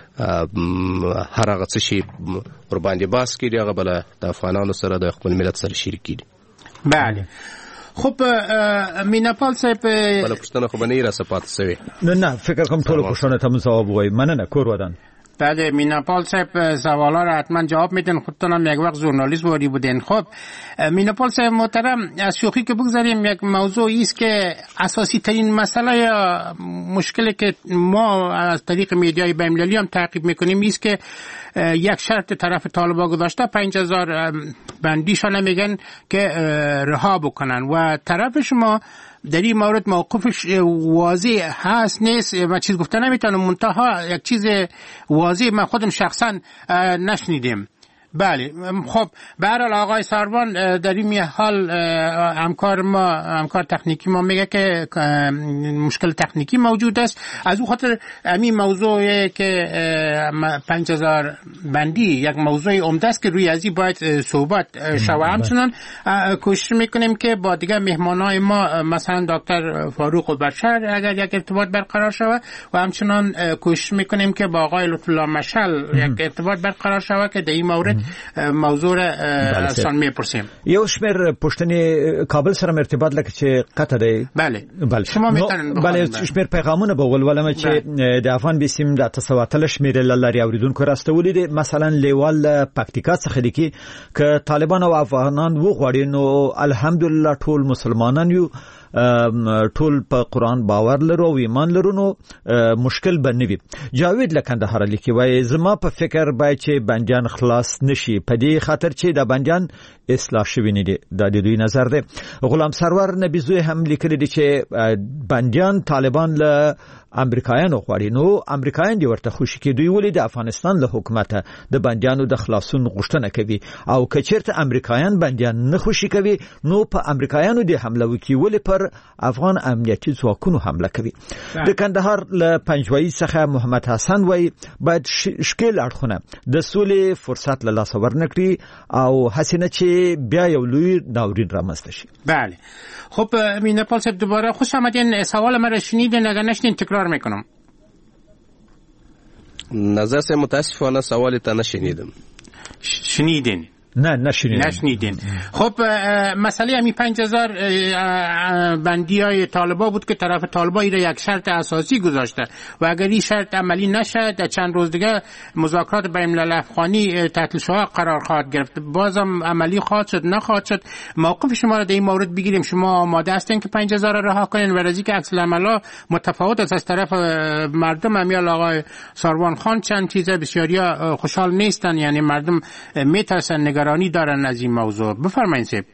هر هغه څه شي ور باندې بحث کیږي، هغه بل د افغانانو سره د خپل ملت سره شریکي دي. بله خب میناپال صاحب بل پښتنه خو باندې را سپات سوي نه نه فکر کوم ټول پښتنه ته جواب وای مننه کور ودان. بله میناپال صاحب سوالا را حتما جواب میدن، خودتونم یک وقت ژورنالیست بودی بودین. خب میناپال صاحب محترم، از شوخی که بگذاریم یک موضوعی است که اساسی ترین مسئله یا مشکلی که ما از طریق میدیای بین‌المللی هم تعقیب میکنیم است که یک شرط طرف طالبان گذاشته پنج هزار بندیشان میگن که رها بکنن و طرف شما در این مورد موقفش واضح هست نیست و چیز گفته نمیتونم، منتها یک چیز واضح من خودم شخصا نشنیدم. بله خب به هر حال آقای ساروان در این حال همکار ما همکار تکنیکی ما میگه که مشکل تکنیکی موجود است، از اون خاطر همین موضوعی که پنج هزار بندی یک موضوع عمده است که روی ازی باید صحبت شود. همچنان کوشش میکنیم که با دیگه مهمانای ما مثلا دکتر فاروق البشر اگر یک ارتباط برقرار شود و همچنان کوشش میکنیم که با آقای لطف الله مشعل یک ارتباط برقرار شود که در این مورد موضوع اصلا میپرسیم. یو شمیر پښتني کابل سره ارتباط لکه چې قطر دی. بله بله شما میتونن بله شمیر پیغامونه به ولولم چې د افغان بسیم د تسواتل شمیر لری اوریدونکو راستولې دي. مثلا لیوال پکتیکا څخه دي کې ک طالبان او افغانان وغوړي نو الحمدلله ټول مسلمانان یو ټول په قرآن باور لرو او ایمان لرو نو مشکل بنوي. جاوید لکندهار لیکي وای زما په فکر باید چې بندیان خلاص نشي په دې خاطر چې د بندیان اصلاح شوی نه دي. د دې نظر دی. غلام سرور نبیزوی هم لیکلی دي چې بندیان طالبان له امریکایانو غواړي نو امریکایان دی ورته خوشی کې دوی ولې د افغانستان له حکومت د بندیانو د خلاصون غوښتنه کوي او کچیرته امریکایان بندیان نه خوشی کوي نو په امریکایانو دی حمله وکي ولې پر افغان امنیتي ځواکونو حمله کوي. د کندهار له پنځوي څخه محمد حسن وای باید شکل اړخونه د سولې فرصت له لاس ورنکړي او حسینه چې بیا یو لوی ناورین رامنځته شي. بله خب میناپال صاحب دوباره خوش آمدین. سوال مرا شنیدین؟ اگر نشنید تکرار میکنم. نظر سه متاسفانه سوالی تا نشنیدم. شنیدین؟ نه نشنیدین. نشنیدین. خب مسئله همین پنج هزار بندی های طالبا بود که طرف طالبا ایره یک شرط اساسی گذاشته و اگر این شرط عملی نشد در چند روز دیگه مذاکرات بین الملل افغانی تحت شعاع قرار خواهد گرفت. بازم عملی خواهد شد نخواهد شد. موقف شما را در این مورد بگیریم. شما آماده هستین که پنج هزار رها کنین و رزی که عکس العمل متفاوت است از طرف مردم؟ امیال آقای ساروان خان چند چیزه بسیاریا خوشحال نیستن، یعنی مردم میترسن نگرانی دارن از این موضوع. بفرمایید صاحب.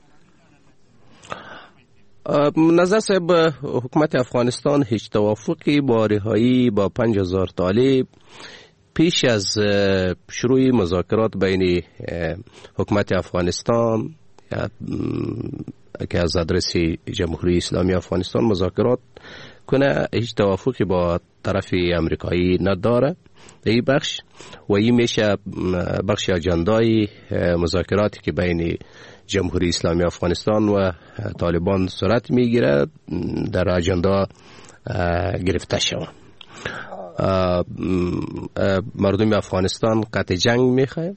نظر صاحب حکومت افغانستان هیچ توافقی با رهایی با پنج هزار طالب پیش از شروع مذاکرات بین حکومت افغانستان که از آدرس جمهوری اسلامی افغانستان مذاکرات کنه هیچ توافقی با طرف امریکایی نداره. این بخش و این میشه بخش اجندای مذاکراتی که بین جمهوری اسلامی افغانستان و طالبان صورت میگیره در اجندا گرفته شود. مردم افغانستان قطع جنگ میخواه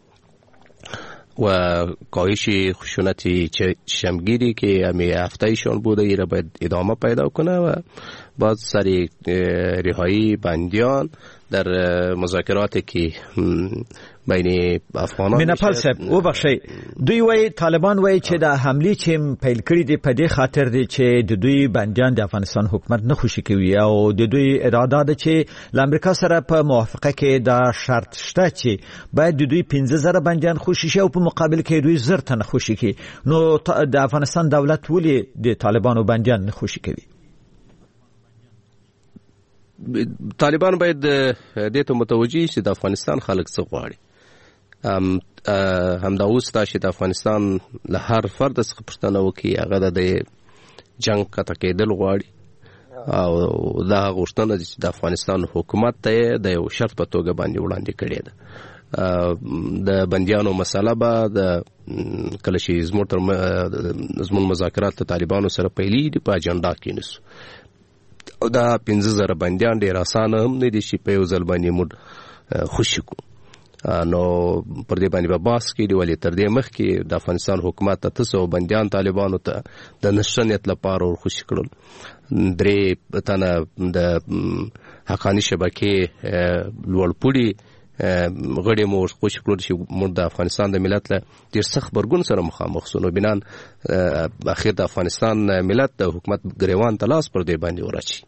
و کاهش خشونت چشمگیری که همی هفته ایشان بوده ای را باید ادامه پیدا کنه و بعد سری رهایی بندیان در مذاکراتی که بین افغانان مینپال صاحب او بخشي دوی وای طالبان وای چې د حمله چې پیل کړی دی په دې خاطر دی چې د دوی بندیان د افغانستان حکومت نه خوشی کوي او د دوی اراده ده چې د امریکا سره په موافقه کې دا شرط شته چې باید د دوی پنځه زره بندیان خوشی شي او په مقابل کې دوی زر تنه خوشی کوي. نو د افغانستان دولت ولې د طالبانو بندیان نه خوشی کوي؟ طالبان باید دې ته متوجي شي د افغانستان خلک څه غواړي. هم هم دا اوس دا چې د افغانستان له هر فرد څخه پوښتنه وکړي هغه د جنگ قطع کېدل غواړي او دا غوښتنه چې د افغانستان حکومت ته د یو شرط په توګه باندې وړاندې کړې ده. د بندیانو مسله به د کله چې زموږ تر زموږ مذاکرات د طالبانو سره پیلېږي په اجنډا کې نیسو او دا پنځه زره بندیان ډېر اسانه هم نه دي چې په یو ځل باندې موږ خوشي کړو. نو پر دې باندې به بحث کېږي ولې تر دې مخکې د افغانستان حکومت ته څو بندیان طالبانو ته د نشریت لپاره ورخوشي کړل. درې تنه د حقاني شبکې لوړپوړي غړي مو خوشي کړل چې موږ د افغانستان د ملت له ډېر سخت غبرګون سره مخامخ شو. نو بنان اخر د افغانستان ملت د حکومت ګریوان ته لاس پر دې باندې ورچي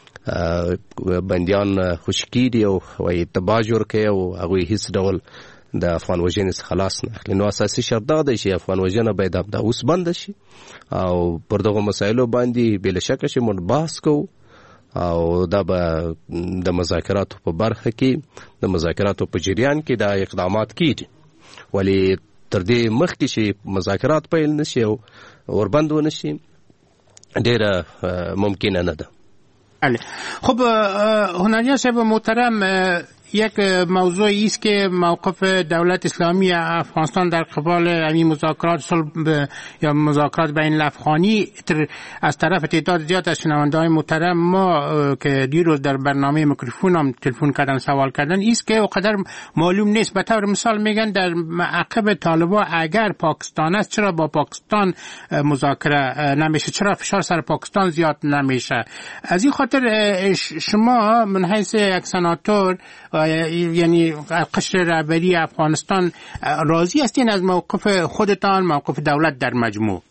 بندیان خوشي کېدي او وایي تباه جوړ کوي او هغوی هیڅ ډول د افغان وژنې څخه خلاص نه اخلي. نو اساسي شرط دا دی چې افغان وژنه باید همدا اوس بنده شي او پر دغو مسایلو باندې بې له شکه چې موږ بحث کوو او دا به د مذاکراتو په برخه کې د مذاکراتو په جریان کې دا اقدامات کېږي. ولې تر دې مخکې چې مذاکرات پیل نه شي او وربند ونه شي ډېره ممکنه نه ده. خب هنریان صاحب محترم، یک موضوعی است که موقف دولت اسلامی افغانستان در قبال همین مذاکرات صلح یا مذاکرات بین الافغانی از طرف تعداد زیاد از شنونده‌های محترم ما که دیروز در برنامه میکروفون هم تلفن کردن سوال کردن است که اونقدر معلوم نیست. به طور مثال میگن در معقب طالبان اگر پاکستان است چرا با پاکستان مذاکره نمیشه، چرا فشار سر پاکستان زیاد نمیشه. از این خاطر شما من حیث یک سناتور یعنی قشر رهبری افغانستان راضی هستین از موقف خودتان، موقف دولت در مجموع؟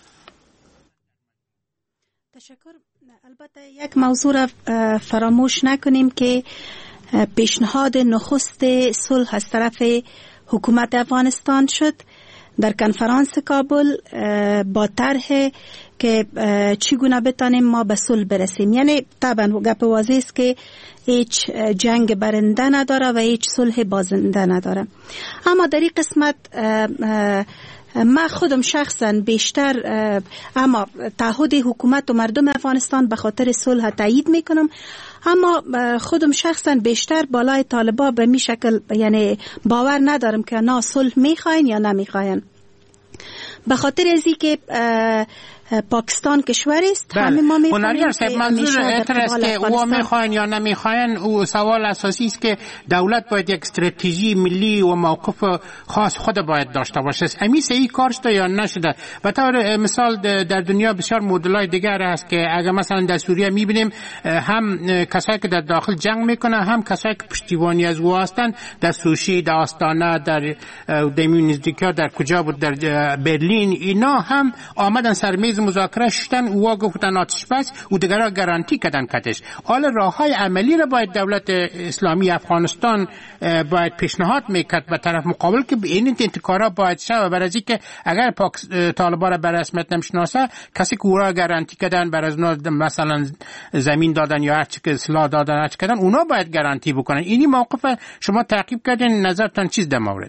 تشکر. البته یک موضوع را فراموش نکنیم که پیشنهاد نخست صلح از طرف حکومت افغانستان شد در کنفرانس کابل با طرح که چگونه بتانیم ما به صلح برسیم. یعنی طبعا گپ واضح است که هیچ جنگ برنده نداره و هیچ صلح بازنده نداره. اما در این قسمت ما خودم شخصا بیشتر اما تعهد حکومت و مردم افغانستان به خاطر صلح تایید میکنم، اما خودم شخصا بیشتر بالای طالبا به می شکل یعنی باور ندارم که نه صلح میخواین یا نمیخواین، به خاطر ازی که پاکستان کشوری است. همه ما می‌فهمیم که منظور است که او میخواین یا نمیخواین. او سوال اساسی است که دولت باید یک استراتژی ملی و موقف خاص خود باید داشته باشه. همین صحیح کار شده یا نشده؟ به طور مثال در دنیا بسیار مدل‌های دیگر است که اگر مثلا در سوریه میبینیم هم کسایی که در داخل جنگ میکنن هم کسایی که پشتیبانی از او هستند. در سوشی، در آستانه، در دمیون نزدیکا، در کجا بود، در برلین، اینا هم آمدن سر میز مذاکره شدن. او گفتن آتش بس و دیگرها گارانتی کردن کتش. حالا راههای عملی را باید دولت اسلامی افغانستان باید پیشنهاد میکرد به طرف مقابل که این انتکارا باید شود. برای اینکه اگر طالبان را به رسمیت نمیشناسه، کسی که او را گارانتی کردن بر از اونا مثلا زمین دادن یا هر چی که سلاح دادن هر چی کردن، اونا باید گارانتی بکنن. اینی موقف شما تعقیب کردین، نظرتان چیز در مورد؟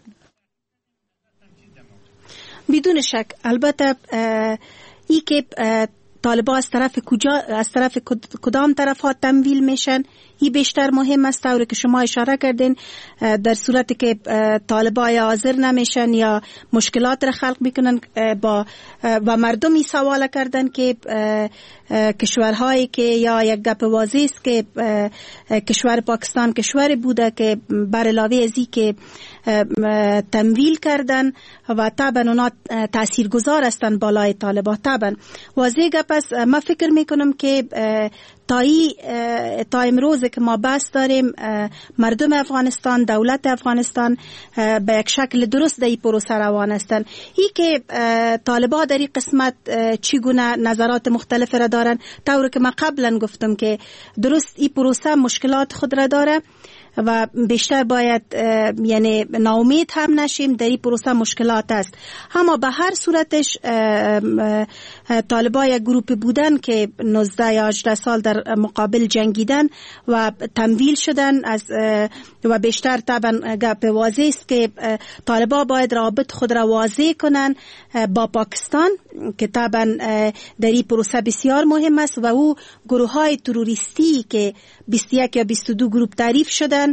بدون شک. البته ای که طالبان از طرف کجا از طرف کدام طرف ها تمویل میشن این بیشتر مهم است. طوری که شما اشاره کردین، در صورتی که طالبان حاضر نمیشن یا مشکلات را خلق میکنن با و مردمی سوال کردن که کشورهایی که یا یک گپ واضح است که کشور پاکستان کشوری بوده که بر علاوه از این که تمویل کردن و طبعا اونا تاثیرگذار هستند بالای طالبان. طبعا واضح گپ پس ما فکر میکنم که تایی تا امروز که ما بحث داریم مردم افغانستان، دولت افغانستان به یک شکل درست در این پروسه روان هستند. ای که طالبان در این قسمت چگونه نظرات مختلف را دارن، طور که ما قبلا گفتم که درست این پروسه مشکلات خود را داره و بیشتر باید یعنی ناامید هم نشیم، در این پروسه مشکلات است. اما به هر صورتش طالبان یک گروه بودن که نوزده یا هجده سال در مقابل جنگیدن و تمویل شدن از و بیشتر طبعا گپ واضح است که طالبان باید رابط خود را واضح کنن با پاکستان که طبعا در این پروسه بسیار مهم است و او گروه های تروریستی که بیست و یک یا بیست و دو گروه تعریف شدن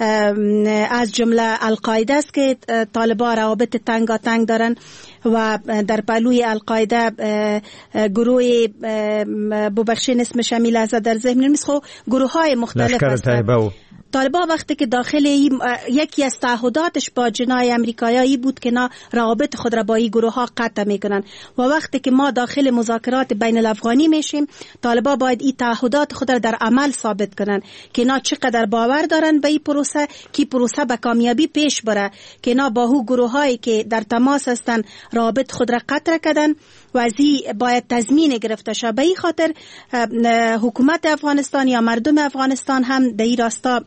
از جمله القاعده است که طالبان روابط تنگاتنگ دارن و در پهلوی القاعده گروه ببخشین اسمش هم لحظه در ذهن نیست، خب گروه های مختلف هستند. طالبان وقتی که داخل یکی از تعهداتش با جنای امریکایی بود که نا روابط خود را با این گروه ها قطع میکنن و وقتی که ما داخل مذاکرات بین الافغانی میشیم، طالبان باید این تعهدات خود را در عمل ثابت کنن که نا چقدر باور دارن به این پروسه که پروسه به کامیابی پیش بره، که نا با هو گروه هایی که در تماس هستن روابط خود را قطع کردن و از این باید تضمین گرفته شه. به این خاطر حکومت افغانستان یا مردم افغانستان هم در این راستا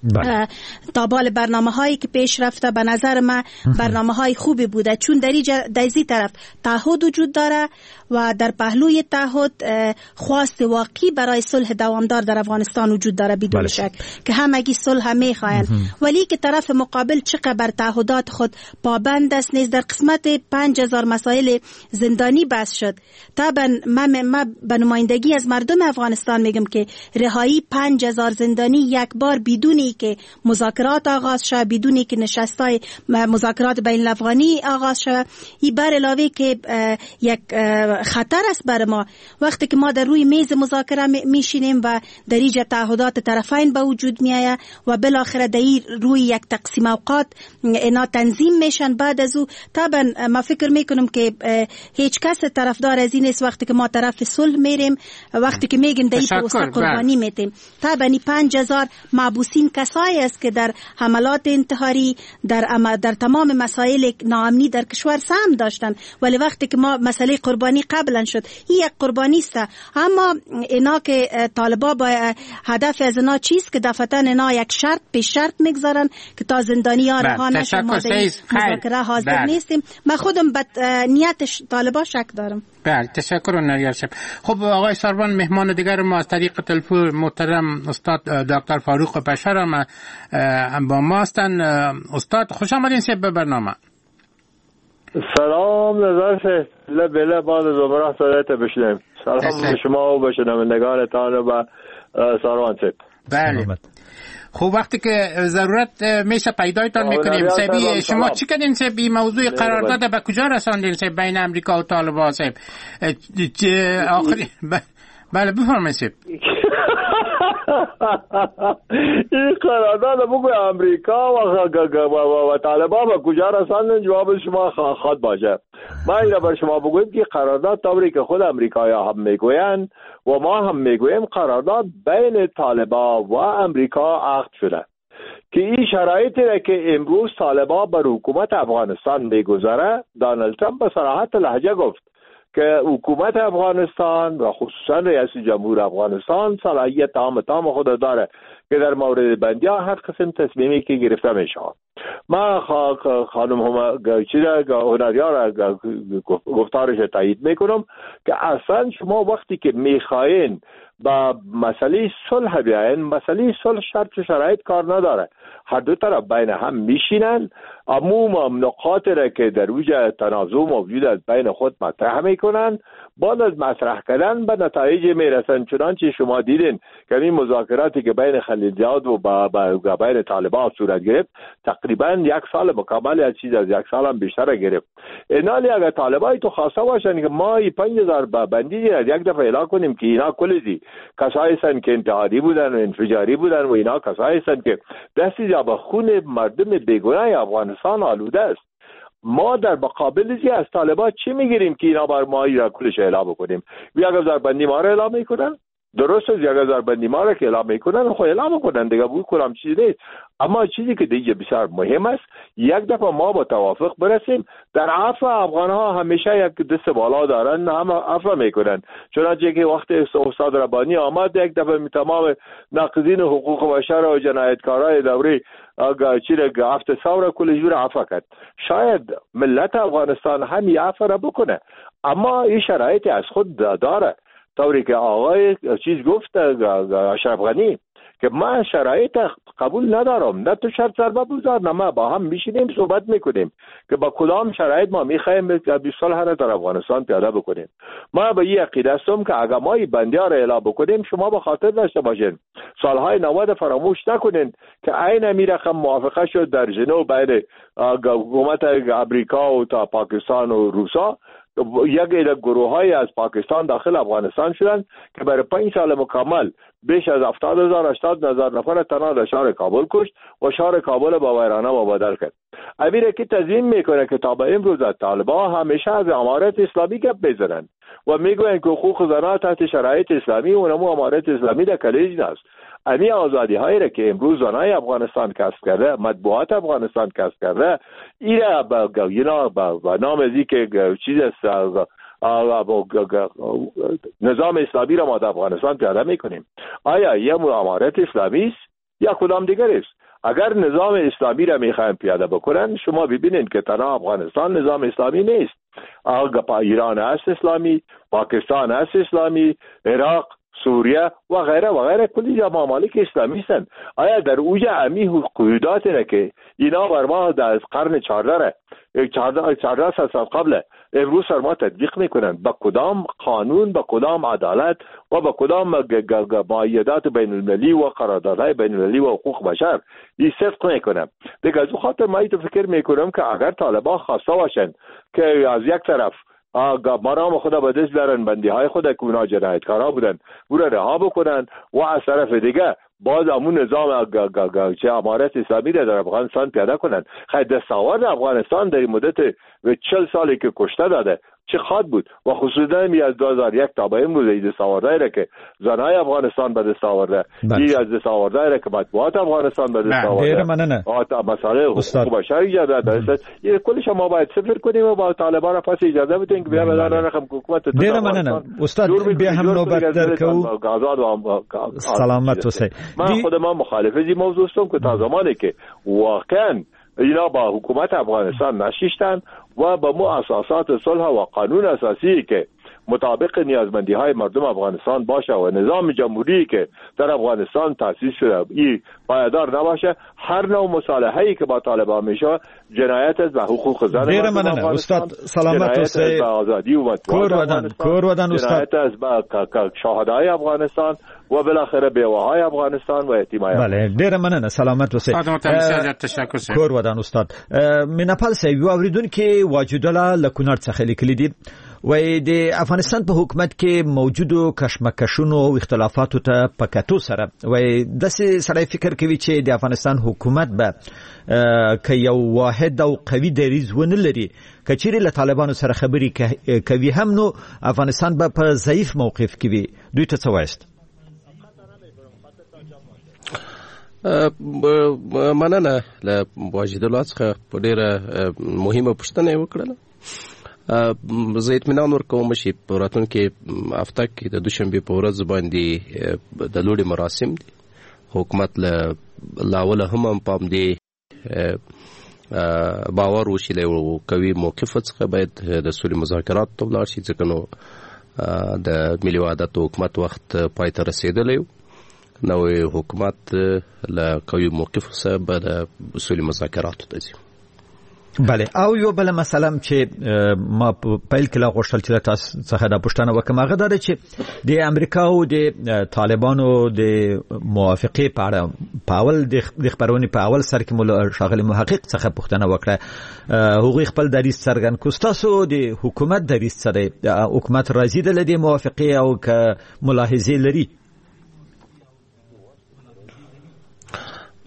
تا بال برنامه هایی که پیش رفته به نظر من برنامه های خوبی بوده، چون در این طرف تعهد وجود داره و در پهلوی تعهد خواست واقعی برای صلح دوامدار در افغانستان وجود داره بدون بله. شک که همگی صلح هم میخواین، ولی که طرف مقابل چقدر بر تعهدات خود پابند است نیز. در قسمت پنج هزار مسائل زندانی بحث شد. طبعا من, من به نمایندگی از مردم افغانستان میگم که رهایی پنج هزار زندانی یک بار بدونی که مذاکرات آغاز شد، بدونی که نشستای مذاکرات بین الافغانی آغاز شد، این بر علاوه که یک خطر است بر ما وقتی که ما در روی میز مذاکره میشینیم و در اینجا تعهدات طرفین به وجود میآید و بالاخره در روی یک تقسیم اوقات اینا تنظیم میشن. بعد از او طبعا ما فکر میکنم که هیچ کس طرفدار از این است وقتی که ما طرف صلح میریم، وقتی که میگیم در این پروسه قربانی میتیم. طبعا پنج هزار محبوسین کسایی است که در حملات انتحاری در در تمام مسائل ناامنی در کشور سهم داشتن، ولی وقتی که ما مسئله قربانی قبلا شد، این یک قربانی است. اما اینا که طالبان با هدف از اینا چیست که دفعتا اینا یک شرط به شرط میگذارن که تا زندانی ها رها نشه، ما در مذاکره حاضر نیستیم. من خودم به نیتش طالبان شک دارم. بله تشکر نریار شب. خب آقای ساروان، مهمان دیگر ما از طریق تلفن محترم استاد دکتر فاروق بشر هم با ما هستند. استاد خوش آمدین سه به برنامه. سلام نظر شه بله بعد از عمره صدایت بشنیم. سلام به شما و به شنوندگانتان و به ساروان سه. بله خب وقتی که ضرورت میشه پیدایتان میکنیم. سبی شما چی کردین سبی موضوع قرارداد به کجا رساندین سب بین امریکا و طالبان سب آخری بله بفرمایید سب. این قرارداد بگوی امریکا و طالبان به کجا رساندن جواب شما خواهد باشه. ما این را بر شما بگویم که قرارداد طوری که خود امریکایی‌ها هم میگویند و ما هم میگوییم قرارداد بین طالبان و امریکا عقد شده که این شرایطی را که امروز طالبان بر حکومت افغانستان میگذاره، دانالد ترامپ به صراحت لهجه گفت که حکومت افغانستان و خصوصا رئیس جمهور افغانستان صلاحیت تام تام خود داره که در مورد بندی ها هر قسم تصمیمی که گرفته میشه. ما خانم هم چیزا هنریار گفتارش تایید میکنم که اصلا شما وقتی که میخواین با مسئله صلح بیاین، مسئله صلح شرط و شرایط کار نداره، هر دو طرف بین هم میشینن، عموم نقاط را که در وجه تنازع موجود است بین خود مطرح میکنن، بعد از مطرح کردن به نتایج میرسن. چنانچه شما دیدین که این مذاکراتی که بین خلیلزاد و با, با بین طالبان صورت گرفت تقریبا یک سال مکمل، از چیز از یک سال هم بیشتر گرفت. اینالی اگر طالبان تو خواسته باشن که ما این پنج هزار بندی از یک دفعه اعلام کنیم که اینا کلی کسایی هستند که انتحاری بودن و انفجاری بودن و اینا کسایی هستند که دستی جا به خون مردم بیگناه افغانستان آلوده است، ما در مقابل زی از طالبان چی میگیریم که اینا بر ما را کلش اعلام بکنیم؟ یک هزار بندی ما را اعلام میکنن، درست است، یک هزار بندی ما را که اعلام میکنن خو اعلام کنن دیگه، بود کلام چیزی نیست. اما چیزی که دیگه بسیار مهم است یک دفعه ما با توافق برسیم. در عفو افغان ها همیشه یک دست بالا دارن، هم عفو میکنن. چنانچه که وقت استاد ربانی آمد یک دفعه تمام ناقضین حقوق بشر و جنایتکارای دوره چی را هفت سال کل جور عفو کرد. شاید ملت افغانستان هم عفو را بکنه، اما این شرایط از خود داره. طوری که آقای چیز گفت اشرف غنی که من شرایط قبول ندارم، نه تو شرط ضربه بگذار نه ما با هم میشینیم صحبت میکنیم که با کدام شرایط ما میخوایم بیست سال هر در افغانستان پیاده بکنیم. ما به این عقیده هستم که اگر ما این بندی ها را اعلام بکنیم شما به خاطر داشته باشین سالهای نود فراموش نکنین که عین می رقم موافقه شد در ژنو بین حکومت امریکا و تا پاکستان و روسا، یک گروه های از پاکستان داخل افغانستان شدن که برای پنج سال مکمل بیش از هفتاد هزار هشتاد هزار نفر تنها در شهر کابل کشت و شهر کابل با ویرانه مبادل کرد. امیر کی تضمین میکنه که تا به امروز طالبان همیشه از امارت اسلامی گپ میزنن و میگوین که حقوق زنان تحت شرایط اسلامی و نمو امارت اسلامی در کلیج است. امی آزادی هایی را که امروز زنای افغانستان کسب کرده، مطبوعات افغانستان کسب کرده، اینا با اینا با نام ازی که چیز است نظام اسلامی را ما در افغانستان پیاده میکنیم. آیا یه امارت اسلامی است یا کدام دیگر است؟ اگر نظام اسلامی را میخوایم پیاده بکنن شما ببینید که تنها افغانستان نظام اسلامی نیست. آقا ایران است اسلامی، پاکستان است اسلامی، عراق، سوریه و غیره و غیره کلی جا ممالک اسلامی هستند. آیا در اوج امی حدودات را که اینا بر ما در قرن چهارده چهارده سال قبل امروز سر ما تطبیق میکنن، با کدام قانون، با کدام عدالت و با کدام معاهدات بین المللی و قراردادهای بین المللی و حقوق بشر این صدق میکنن؟ دیگه از خاطر ما اینو فکر میکنم که اگر طالبان خواسته باشن که از یک طرف مرام خدا به دست دارن بندی های خود که اونا جنایتکارا بودن او را رها بکنن و از طرف دیگه باز امون نظام چه امارت اسلامی را در افغانستان پیاده کنن، خیلی دستاورد افغانستان در مدت چهل سالی که کشته داده چه خواهد بود و خصوصا می از دو هزار و یک تا به امروز این دستاوردهایی را که زنای افغانستان به دست آورده، این از دستاوردهایی را که مطبوعات افغانستان به دست آورده، مسائل حقوق بشر اجازه داره، این کلش ما باید صفر کنیم و با طالبان پس اجازه بدیم که بیا بدن رقم حکومت دیر مننه استاد بیا هم نوبت درکو سلامت وسی. من خود من مخالف این موضوع هستم که تا زمانی که واقعا اینا با حکومت افغانستان نشیشتن و با مو اساسات صلح و قانون اساسی که مطابق نیازمندی های مردم افغانستان باشه و نظام جمهوری که در افغانستان تأسیس شده این پایدار نباشه، هر نوع مصالحه‌ای که با طالبان میشه جنایت از به حقوق زن دیر مننه استاد سلامت و سی آزادی و کور ودن کور ودن استاد جنایت از به شهدای افغانستان و بالاخره بیواهای افغانستان و یتیمای. بله دیر مننه سلامت و سی تشکر کور ودن استاد مینپال سی یو اوریدون کې واجدله لکونړ څخه لیکلي دي و د افغانستان په حکومت کې موجودو کشمکشونو او اختلافاتو ته پکاتو سره و د سړی فکر کوي چې د افغانستان حکومت به ک یو واحد او قوي دریځ ونه لري کچېرې له طالبانو سره خبري کوي هم نو افغانستان به په ضعیف موقف کې وي. دوی ته څه وایست؟ مننه له واجدلو څخه په ډیره مهمه پوښتنه وکړه. زه اطمینان ورکوم چې په راتلونکي هفته کې د دوشنبې په ورځ باندې د لوړې مراسم دي. حکومت له لاوله هم پام دی باور وشي له قوي موقف څخه باید د سولې مذاکرات ته ولاړ شي، ځکه نو د ملي وحدت حکومت وخت پای ته رسېدلی و. نوی حکومت له قوي موقف څخه به د سولې مذاکراتو ته ځي. بله او یو بل مسله چې ما پیل کې لا غوښتل چې تاسو څخه دا پوښتنه وکم هغه دا چې د امریکا او د طالبانو د موافقه په اړه پاول د خبرونې په اول سر کې مول شاغلی محقق څخه پوښتنه وکړه. هغوی خپل دریځ څرګند کړ. تاسو د حکومت دریځ څه دی؟ حکومت راضي دی له دې موافقه او که ملاحظې لري؟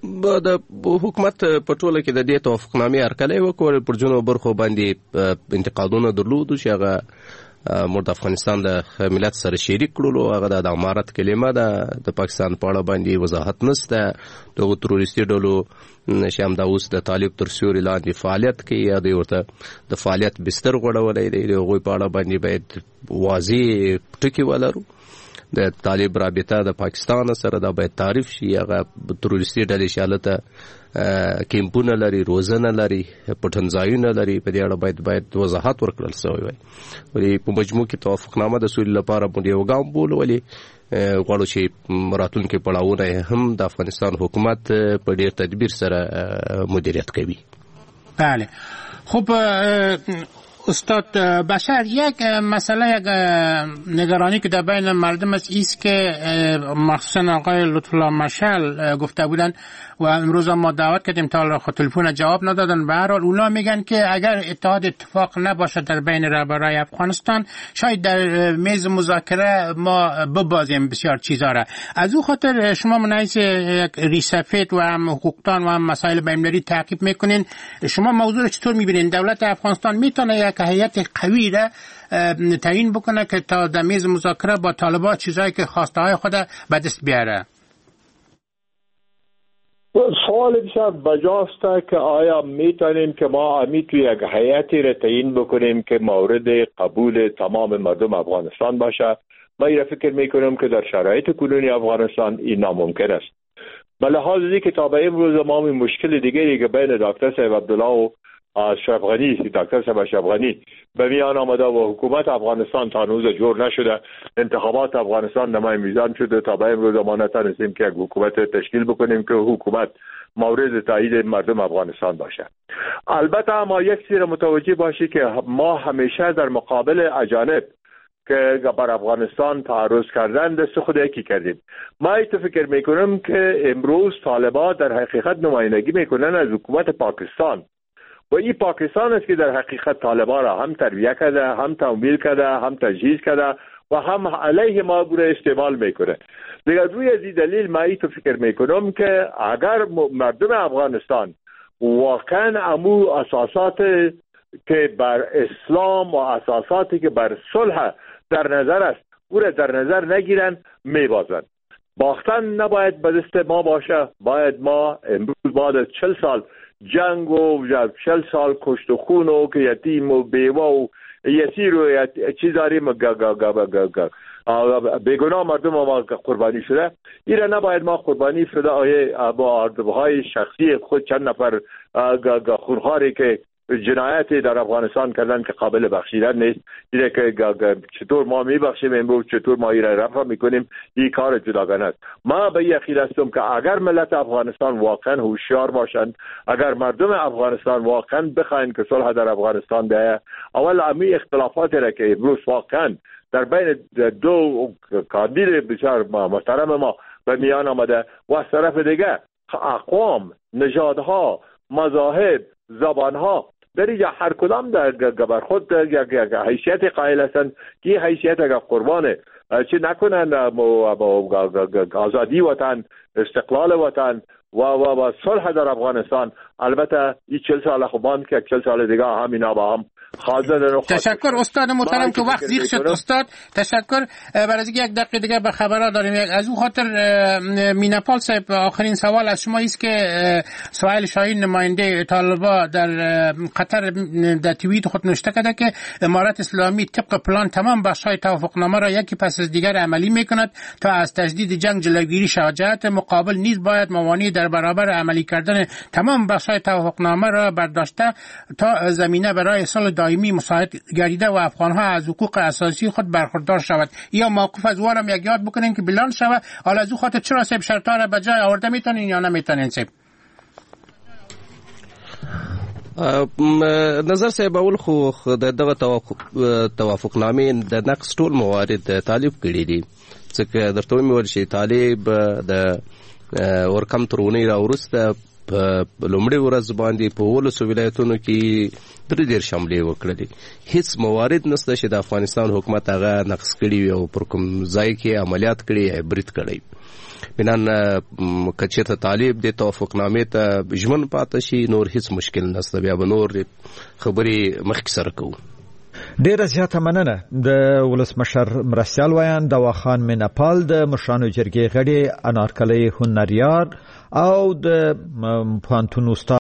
د حکومت په ټوله کې د دې توافقنامې هرکلی وکړ، پر ځینو برخو باندې انتقادونه درلودو چې هغه موږ د افغانستان د ملت سره شریک کړلو. هغه د امارت کلمه ده، د پاکستان په اړه باندې وضاحت نشته. دغو تروریستي ډلو چې همدا اوس د طالب تر سیوري لاندې فعالیت کوي یا دوی ورته د فعالیت بستر غوړولی دی، د هغوی په اړه باندې باید واضح ټکي ولرو. د طالب رابطه د پاکستان سره دا باید تعریف شي. هغه تروریستي ډلې چې هلته کیمپونه لري، روزنه لري، پټنځایونه لري، په دې اړه باید باید وضاحت ورکړل شوی وای. ولې په مجموع کې توافقنامه د سولې لپاره موږ یو ګام بولو، ولې غواړو چې راتلونکي پړاوونه هم د افغانستان حکومت په ډېر تدبیر سره مدیریت کوي. بله. خب استاد بشر، یک مسئله یک نگرانی که در بین مردم است ایست که مخصوصا آقای لطفالله مشعل گفته بودن و امروز ما دعوت کردیم تا تلفن جواب ندادن. به هر حال اونا میگن که اگر اتحاد اتفاق نباشه در بین رهبرای افغانستان، شاید در میز مذاکره ما ببازیم بسیار چیزا را. از او خاطر شما منعیس یک ریسفید و هم حقوقدان و هم مسائل بین‌المللی تعقیب میکنین، شما موضوع رو چطور میبینین؟ دولت افغانستان میتونه یک هیئت قوی را تعیین بکنه که تا در میز مذاکره با طالبان چیزایی که خواسته های خود به دست بیاره؟ سوال بسیار بجاست که آیا میتونیم که ما امی توی یک هیئتی را تعیین بکنیم که مورد قبول تمام مردم افغانستان باشه؟ من این فکر میکنم که در شرایط کنونی افغانستان این ناممکن است. به لحاظ اینکه تا به امروز ما مشکل دیگری که بین دکتر صاحب عبدالله و اشرف غنی، دکتر صاحب اشرف غنی به میان آمده و حکومت افغانستان تا هنوز جور نشده، انتخابات افغانستان نمای میزان شده، تا به امروز ما نتونستیم که یک حکومت تشکیل بکنیم که حکومت مورد تایید مردم افغانستان باشه. البته ما یک چیز متوجه باشی که ما همیشه در مقابل اجانب که بر افغانستان تعرض کردن دست خود یکی کردیم. ما ایتو فکر میکنم که امروز طالبان در حقیقت نمایندگی میکنن از حکومت پاکستان و این پاکستان است که در حقیقت طالبان را هم تربیه کرده، هم تمویل کرده، هم تجهیز کرده و هم علیه ما بوده استعمال میکنه. دیگر روی از این دلیل ما ایتو فکر میکنم که اگر مردم افغانستان واقعا امو اساسات که بر اسلام و اساساتی که بر صلح در نظر است او را در نظر نگیرن، میبازن. باختن نباید به دست ما باشه. باید ما امروز بعد از چل سال جنگ و چل سال کشت و خون و که یتیم و بیوه و یسیر و چیز داریم بیگناه مردم ما قربانی شده، این را نباید ما قربانی شده آیه با آردبهای شخصی خود چند نفر خونخواری که جنایتی در افغانستان کردن که قابل بخشیدن نیست. اینه که چطور ما میبخشیم امروز، چطور ما این را رفع میکنیم، این کار جداگانه است. ما به این عقیده هستم که اگر ملت افغانستان واقعا هوشیار باشند، اگر مردم افغانستان واقعا بخواین که صلح در افغانستان بیاید، اول امی اختلافاتی را که امروز واقعا در بین دو کاندید بسیار محترم ما به میان آمده و از طرف دیگه اقوام، نژادها، مذاهب، زبانها در اینجا هر کدام در بر خود یک حیثیت قائل هستند که این حیثیت اگر قربانه چه نکنن آزادی وطن، استقلال وطن و و و صلح در افغانستان. البته این چل سال خوبان که چل سال دیگه همینا با هم تشکر استاد محترم که وقت زیغ شد. استاد تشکر. برای اینکه یک دقیقه دیگه به خبرها داریم. از اون خاطر میناپال صاحب آخرین سوال از شما است که سهیل شاهین نماینده طالبان در قطر در توییت خود نوشته کرده که امارت اسلامی طبق پلان تمام بخش‌های توافقنامه را یکی پس از دیگر عملی میکند تا از تجدید جنگ جلوگیری شود. جهت مقابل نیز باید موانع در برابر عملی کردن تمام بخش‌های توافقنامه را برداشته تا زمینه برای صلح دائمی مساعد گردیده و افغان‌ها از حقوق اساسی خود برخوردار شود. یا موقف از وارم یک یاد بکنین که بلان شود. حالا از او خاطر چرا سب شرطا را به جای آورده میتونین یا نمیتونین سب؟ نظر صاحب اول خو دغه توافقنامې د نقص ټول موارد طالب کړي دي، ځکه درته مې ویل چې طالب د ورکم ترونی را ورسته په لومړي ورځ باندې په ولسو ولایتونو کې درې دېرش حملې وکړلې. هیڅ موارد نشته چې د افغانستان حکومت هغه نقص کړي وي او پر کوم ځای کې عملیات کړي یا برید کړی. بنان کچته طالب د توافقنامه ته ژمن پاتې شي نور هیڅ مشکل نشته بیا به نور خبري مخک سره کوو. ډیره زیاته مننه د ولسمشر مرستیال ویان دواخان میناپال د مشرانو جرګې غړي انارکلی هنریار او د پوهنتون استاد